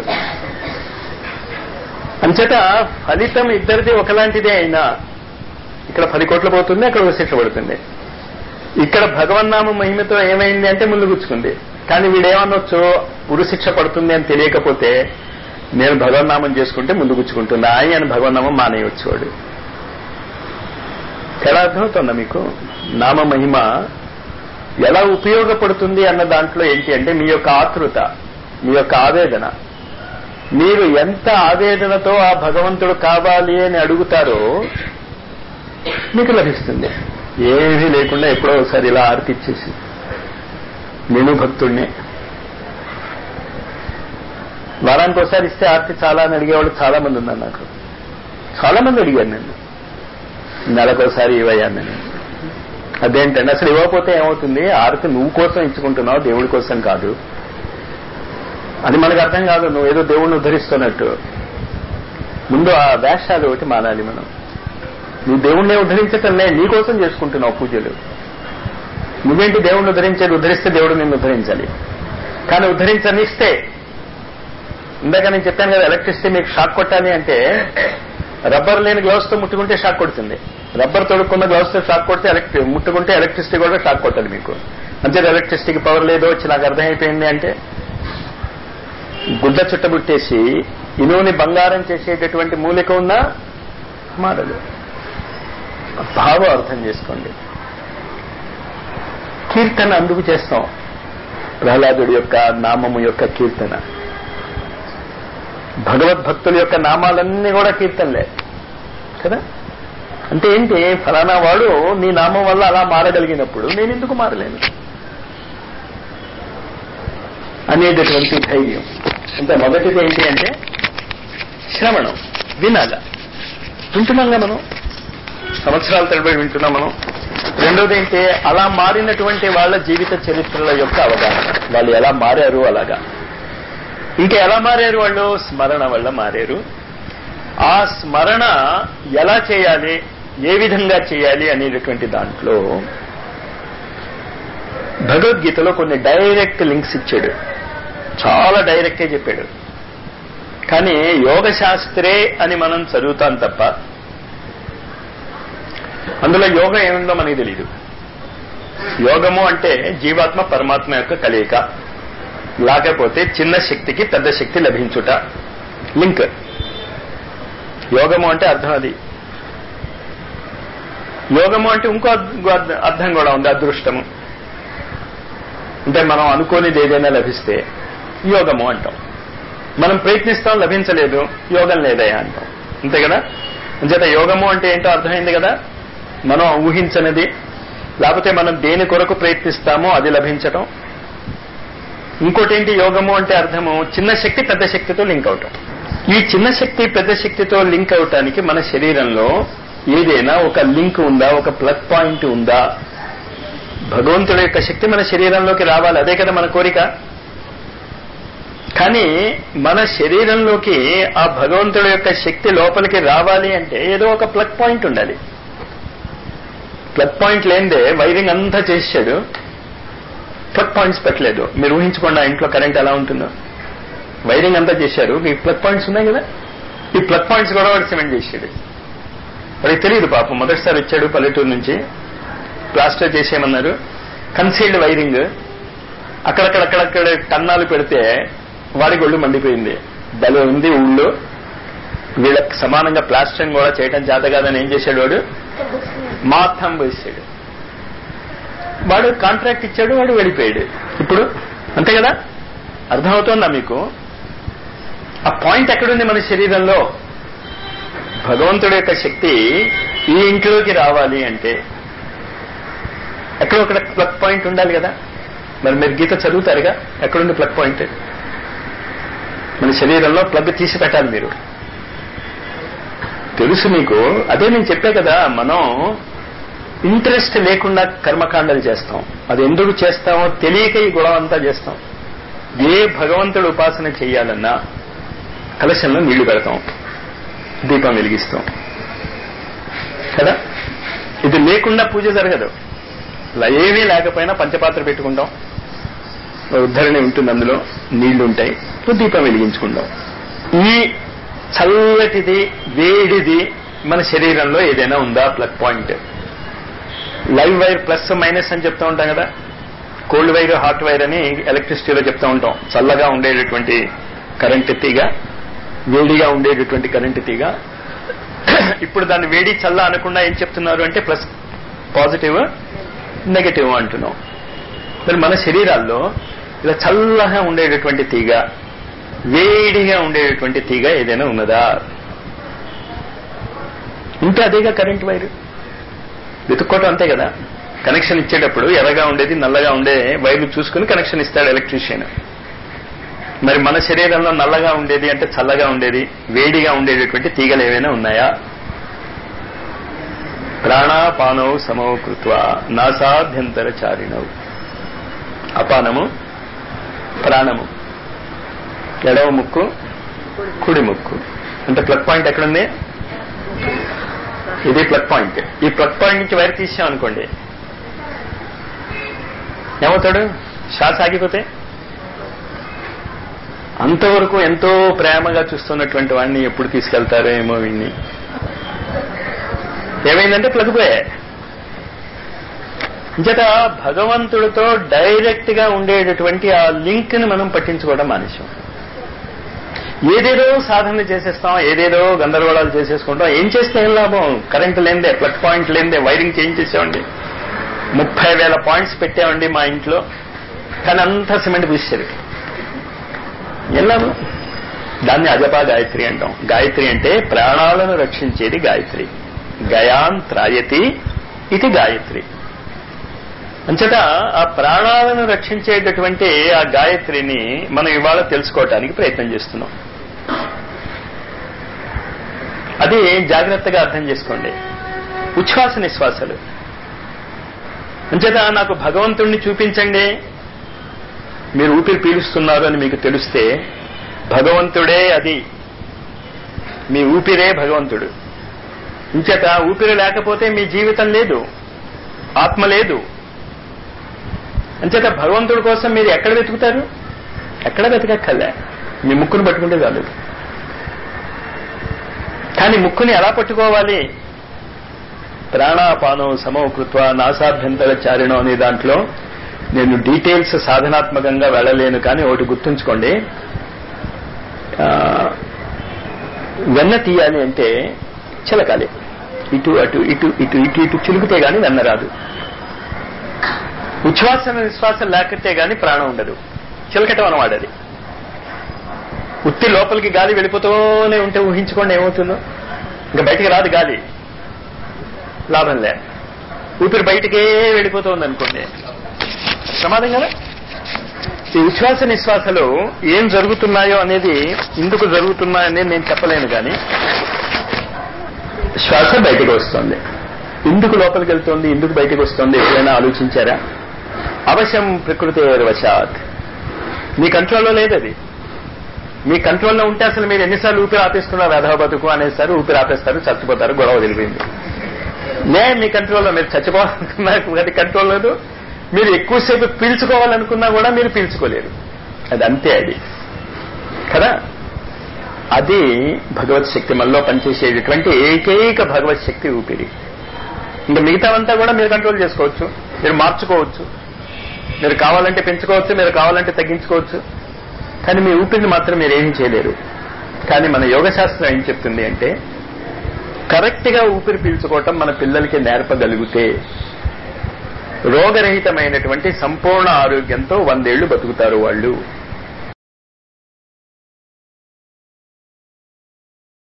అంచేత ఫలితం ఇద్దరిది ఒకలాంటిదే అయినా ఇక్కడ పది కోట్లు పోతుంది, అక్కడ ఉరిశిక్ష పడుతుంది. ఇక్కడ భగవన్నామ మహిమతో ఏమైంది అంటే ముందు గుచ్చుకుంది. కానీ వీడేమనొచ్చు, ఉరిశిక్ష పడుతుంది అని తెలియకపోతే నేను భగవన్నామం చేసుకుంటే ముందు గుచ్చుకుంటుంది, ఆయన భగవన్నామం మానేయొచ్చేవాడు. ఎలా అర్థమవుతుందా మీకు? నామ మహిమ ఎలా ఉపయోగపడుతుంది అన్న దాంట్లో ఏంటి అంటే మీ యొక్క ఆతృత, మీ యొక్క ఆవేదన. మీరు ఎంత ఆవేదనతో ఆ భగవంతుడు కావాలి అని అడుగుతారో మీకు లభిస్తుంది. ఏమీ లేకుండా ఎప్పుడో ఒకసారి ఇలా ఆరతి ఇచ్చేసి, నేను భక్తుడినే, వారానికి ఒకసారి ఇస్తే ఆరతి చాలా అని అడిగేవాళ్ళు చాలా మంది ఉన్నారు. నాకు చాలా మంది అడిగాను, నేను నెలకోసారి ఇవ్వయ్యాను. నేను అదేంటండి అసలు ఇవ్వకపోతే ఏమవుతుంది? ఆరతి నువ్వు కోసం ఇచ్చుకుంటున్నావు, దేవుడి కోసం కాదు. అది మనకు అర్థం కాదు. నువ్వు ఏదో దేవుడిని ఉద్ధరిస్తున్నట్టు. ముందు ఆ వేషాలు ఒకటి మానాలి మనం. నువ్వు దేవుణ్ణే ఉద్ధరించటంలే, నీకోసం చేసుకుంటున్నావు పూజలు. నువ్వేంటి దేవుణ్ణి ఉద్ధరించేది? ఉద్ధరిస్తే దేవుడు నిన్ను ఉద్ధరించాలి. కానీ ఉద్ధరించనిస్తే, ఇందాక నేను చెప్పాను కదా, ఎలక్ట్రిసిటీ మీకు షాక్ కొట్టాలి అంటే రబ్బర్ లేని గ్లౌస్ తో ముట్టుకుంటే షాక్ కొడుతుంది. రబ్బర్ తొడుక్కున్న గ్లౌస్ తో షాక్ కొడితే ఎలక్ట్రి ముట్టుకుంటే ఎలక్ట్రిసిటీ కూడా షాక్ కొట్టాలి మీకు. అంతే, ఎలక్ట్రిసిటీకి పవర్ లేదో వచ్చి నాకు అర్థమైపోయింది అంటే గుడ్డ చుట్టబుట్టేసి ఇనువుని బంగారం చేసేటటువంటి మూలిక ఉన్నా మారదు. భావం అర్థం చేసుకోండి. కీర్తన అందుకు చేస్తాం, ప్రహ్లాదుడి యొక్క నామము యొక్క కీర్తన. భగవద్భక్తుల యొక్క నామాలన్నీ కూడా కీర్తనలే కదా. అంటే ఏంటి, ఫలానా వాడు నీ నామం వల్ల అలా మారగలిగినప్పుడు నేను ఎందుకు మారలేను అనేటటువంటి ధైర్యం. అంటే మొదటిది ఏంటి అంటే శ్రవణం, వినాల. వింటున్నాంగా మనం, సంవత్సరాల తరబడి వింటున్నాం మనం. రెండోది ఏంటి, అలా మారినటువంటి వాళ్ళ జీవిత చరిత్రల యొక్క అవగాహన. వాళ్ళు ఎలా మారారు అలాగా. ఇంకా ఎలా మారారు వాళ్ళు? స్మరణ వల్ల మారారు. ఆ స్మరణ ఎలా చేయాలి, ఏ విధంగా చేయాలి అనేటటువంటి దాంట్లో భగవద్గీతలో కొన్ని డైరెక్ట్ లింక్స్ ఇచ్చాడు. చాలా డైరెక్టే చెప్పాడు. కానీ యోగ శాస్త్రే అని మనం చదువుతాం తప్ప అందులో యోగం ఏముందో మనకి తెలియదు. యోగము అంటే జీవాత్మ పరమాత్మ యొక్క కలయిక, లేకపోతే చిన్న శక్తికి పెద్ద శక్తి లభించుట, లింక్. యోగము అంటే అర్థం అది. యోగము అంటే ఇంకో అర్థం కూడా ఉంది, అదృష్టము. అంటే మనం అనుకోనిది ఏదైనా లభిస్తే యోగము అంటాం. మనం ప్రయత్నిస్తాం, లభించలేదు, యోగం లేదయా అంటాం. అంతే కదా. అంచేత యోగము అంటే ఏంటో అర్థమైంది కదా. మనం ఊహించనిది, లేకపోతే మనం దేని కొరకు ప్రయత్నిస్తామో అది లభించటం. ఇంకోటి ఏంటి, యోగము అంటే అర్థము చిన్న శక్తి పెద్ద శక్తితో లింక్ అవటం. ఈ చిన్న శక్తి పెద్ద శక్తితో లింక్ అవటానికి మన శరీరంలో ఏదైనా ఒక లింక్ ఉందా, ఒక ప్లగ్ పాయింట్ ఉందా? భగవంతుడి యొక్క శక్తి మన శరీరంలోకి రావాలి, అదే కదా మన కోరిక. కానీ మన శరీరంలోకి ఆ భగవంతుడి యొక్క శక్తి లోపలికి రావాలి అంటే ఏదో ఒక ప్లగ్ పాయింట్ ఉండాలి. ప్లగ్ పాయింట్ లేనిదే వైరింగ్ అంతా చేసాడు, ప్లగ్ పాయింట్స్ పెట్టలేదు. మీరు ఊహించుకోండి, ఆ ఇంట్లో కరెంట్ ఎలా ఉంటుందో. వైరింగ్ అంతా చేశారు, ఈ ప్లగ్ పాయింట్స్ ఉన్నాయి కదా. ఈ ప్లగ్ పాయింట్స్ కూడా వాడు సిమెంట్ చేసాడు. వాడికి తెలియదు పాపం. మొదటిసారి వచ్చాడు పల్లెటూరు నుంచి, ప్లాస్టర్ చేసేయమన్నారు. కన్సీల్డ్ వైరింగ్ అక్కడక్కడక్కడక్కడ టన్నాలు పెడితే వాడికి ఒళ్ళు మండిపోయింది. బలం ఉంది ఊళ్ళో, వీళ్ళకి సమానంగా ప్లాస్టరింగ్ కూడా చేయడం చేత కాదని ఏం చేశాడు వాడు, మాథం వేసాడు. వాడు కాంట్రాక్ట్ ఇచ్చాడు, వాడు వెళ్ళిపోయాడు. ఇప్పుడు అంతే కదా. అర్థమవుతోందా మీకు? ఆ పాయింట్ ఎక్కడుంది మన శరీరంలో? భగవంతుడి యొక్క శక్తి ఈ ఇంట్లోకి రావాలి అంటే ఎక్కడో ఒకటి ప్లగ్ పాయింట్ ఉండాలి కదా. మరి మీరు గీత చదువుతారుగా, ఎక్కడుంది ప్లగ్ పాయింట్? మన శరీరంలో ప్లగ్ తీసి పెట్టాలి. మీరు తెలుసు మీకు, అదే నేను చెప్పే కదా. మనం ఇంట్రెస్ట్ లేకుండా కర్మకాండలు చేస్తాం. అది ఎందుకు చేస్తామో తెలియక ఈ గొడవ అంతా చేస్తాం. ఏ భగవంతుడు ఉపాసన చేయాలన్నా కలశంలో నీళ్లు పెడతాం, దీపం వెలిగిస్తాం కదా. ఇది లేకుండా పూజ జరగదు. ఏమీ లేకపోయినా పంచపాత్ర పెట్టుకుంటాం, ఉద్ధరణి ఉంటుంది, అందులో నీళ్లు ఉంటాయి, దీపం వెలిగించుకుంటాం. ఈ చల్లటిది వేడిది మన శరీరంలో ఏదైనా ఉందా plug point? Live wire plus minus అని చెప్తూ ఉంటాం కదా. కోల్డ్ వైర్ హాట్ వైర్ అని ఎలక్ట్రిసిటీలో చెప్తూ ఉంటాం. చల్లగా ఉండేటటువంటి కరెంటు తీగ, వేడిగా ఉండేటటువంటి కరెంటు తీగ. ఇప్పుడు దాన్ని వేడి చల్ల అనకుండా ఏం చెప్తున్నారు అంటే ప్లస్ పాజిటివ్ నెగటివ్ అంటున్నాం. మరి మన శరీరాల్లో ఇలా చల్లగా ఉండేటటువంటి తీగ, వేడిగా ఉండేటటువంటి తీగ ఏదైనా ఉన్నదా? ఉంటే అదేగా కరెంట్ వైర్. వెతుక్కోవటం అంతే కదా. కనెక్షన్ ఇచ్చేటప్పుడు ఎర్రగా ఉండేది నల్లగా ఉండే వైర్లు చూసుకుని కనెక్షన్ ఇస్తాడు ఎలక్ట్రీషియన్. మరి మన శరీరంలో నల్లగా ఉండేది అంటే చల్లగా ఉండేది, వేడిగా ఉండేటటువంటి తీగలు ఏవైనా ఉన్నాయా? ప్రాణాపానౌ సమౌ కృత్వా నాసాభ్యంతర చారిణవు. అపానము ప్రాణము, ఎడవ ముక్కు కుడి ముక్కు, అంటే ప్లగ్ పాయింట్ ఎక్కడుంది? ఇది ప్లగ్ పాయింట్. ఈ ప్లగ్ పాయింట్ నుంచి వైర్ తీసాం అనుకోండి, ఏమవుతాడు? శ్వాస ఆగిపోతే. అంతవరకు ఎంతో ప్రేమగా చూస్తున్నటువంటి వాడిని ఎప్పుడు తీసుకెళ్తారో ఏమో వీడిని. ఏమైందంటే ప్లగ్ పోయే. ఇంచేత భగవంతుడితో డైరెక్ట్ గా ఉండేటటువంటి ఆ లింక్ ని మనం పట్టించుకోవడం మానేశాం. ఏదేదో సాధన చేసేస్తాం, ఏదేదో గందరగోళాలు చేసేసుకుంటాం. ఏం చేస్తే ఏం లాభం? కరెంట్ లేదే, ప్లగ్ పాయింట్ లేదే, వైరింగ్ చేంజ్ చేసామండి, ముప్పై వేల పాయింట్స్ పెట్టామండి మా ఇంట్లో, కానీ అంతా సిమెంట్ పూసేది. ఏం లాభం? దాన్ని అజపా గాయత్రి అంటాం. గాయత్రి అంటే ప్రాణాలను రక్షించేది గాయత్రి. గయాన్ త్రాయతి ఇది గాయత్రి. అంచేత ఆ ప్రాణాలను రక్షించేటటువంటి ఆ గాయత్రిని మనం ఇవాళ తెలుసుకోవటానికి ప్రయత్నం చేస్తున్నాం. అది జాగ్రత్తగా అర్థం చేసుకోండి. ఉచ్ఛ్వాస నిశ్వాసలు. అంచేత నాకు భగవంతుణ్ణి చూపించండి. మీరు ఊపిరి పీలుస్తున్నారు అని మీకు తెలిస్తే భగవంతుడే అది, మీ ఊపిరే భగవంతుడు. ఇంచేత ఊపిరి లేకపోతే మీ జీవితం లేదు, ఆత్మ లేదు. అంచేత భగవంతుడి కోసం మీరు ఎక్కడ వెతుకుతారు? ఎక్కడ వెతకక్కర్లే, మీ ముక్కును పట్టుకుంటే చాలు. కానీ ముక్కుని ఎలా పట్టుకోవాలి? ప్రాణాపానం సమోకృత్వ నాసాభ్యంతర చారిణం అనే దాంట్లో నేను డీటెయిల్స్ సాధనాత్మకంగా వెళ్ళలేను, కానీ ఒకటి గుర్తుంచుకోండి. వెన్న తీయాలి అంటే చిలకాలి, ఇటు అటు ఇటు ఇటు ఇటు ఇటు చిలుకుతే గాని వెన్న రాదు. ఉచ్ఛ్వాస నిశ్వాసం లేకపోతే గాని ప్రాణం ఉండదు. చిలకటం అన్నమాట అది. ఉత్తి లోపలికి గాలి వెళ్ళిపోతూనే ఉంటే ఊహించుకోండి ఏమవుతుందో. ఇంకా బయటికి రాదు గాలి, లాభం లే. ఊపిరి బయటికే వెళ్ళిపోతుంది అనుకోండి, ప్రమాదం కదా. ఈ ఉచ్ఛ్వాస నిశ్వాసలు ఏం జరుగుతున్నాయో అనేది, ఎందుకు జరుగుతున్నాయనేది నేను చెప్పలేను, కానీ శ్వాస బయటకు వస్తుంది. ఎందుకు లోపలికి వెళ్తోంది, ఎందుకు బయటకు వస్తుంది ఎప్పుడైనా ఆలోచించారా? అవశ్యం ప్రకృతి వశాత్. మీ కంట్రోల్లో లేదు అది. మీ కంట్రోల్లో ఉంటే అసలు మీరు ఎన్నిసార్లు ఊపిరి ఆపేస్తున్నారు, అధవ బతుకు అనేసారి ఊపిరి ఆపేస్తారు, చచ్చిపోతారు, గొడవ తెలిపింది. నే మీ కంట్రోల్లో, మీరు చచ్చిపోవాలనుకున్నారు అది కంట్రోల్ లేదు. మీరు ఎక్కువసేపు పీల్చుకోవాలనుకున్నా కూడా మీరు పీల్చుకోలేరు. అది అంతే, అది కదా. అది భగవత్ శక్తి, మనలో పనిచేసేటటువంటి ఏకైక భగవత్ శక్తి ఊపిరి. ఇంకా మిగతావంతా కూడా మీరు కంట్రోల్ చేసుకోవచ్చు, మీరు మార్చుకోవచ్చు, మీరు కావాలంటే పెంచుకోవచ్చు, మీరు కావాలంటే తగ్గించుకోవచ్చు, కానీ మీ ఊపిరిని మాత్రం మీరు ఏం చేయలేరు. కానీ మన యోగశాస్త్రం ఏం చెప్తుంది అంటే, కరెక్ట్ గా ఊపిరి పీల్చుకోవటం మన పిల్లలకి నేర్పగలిగితే రోగరహితమైనటువంటి సంపూర్ణ ఆరోగ్యంతో వందేళ్లు బతుకుతారు వాళ్ళు.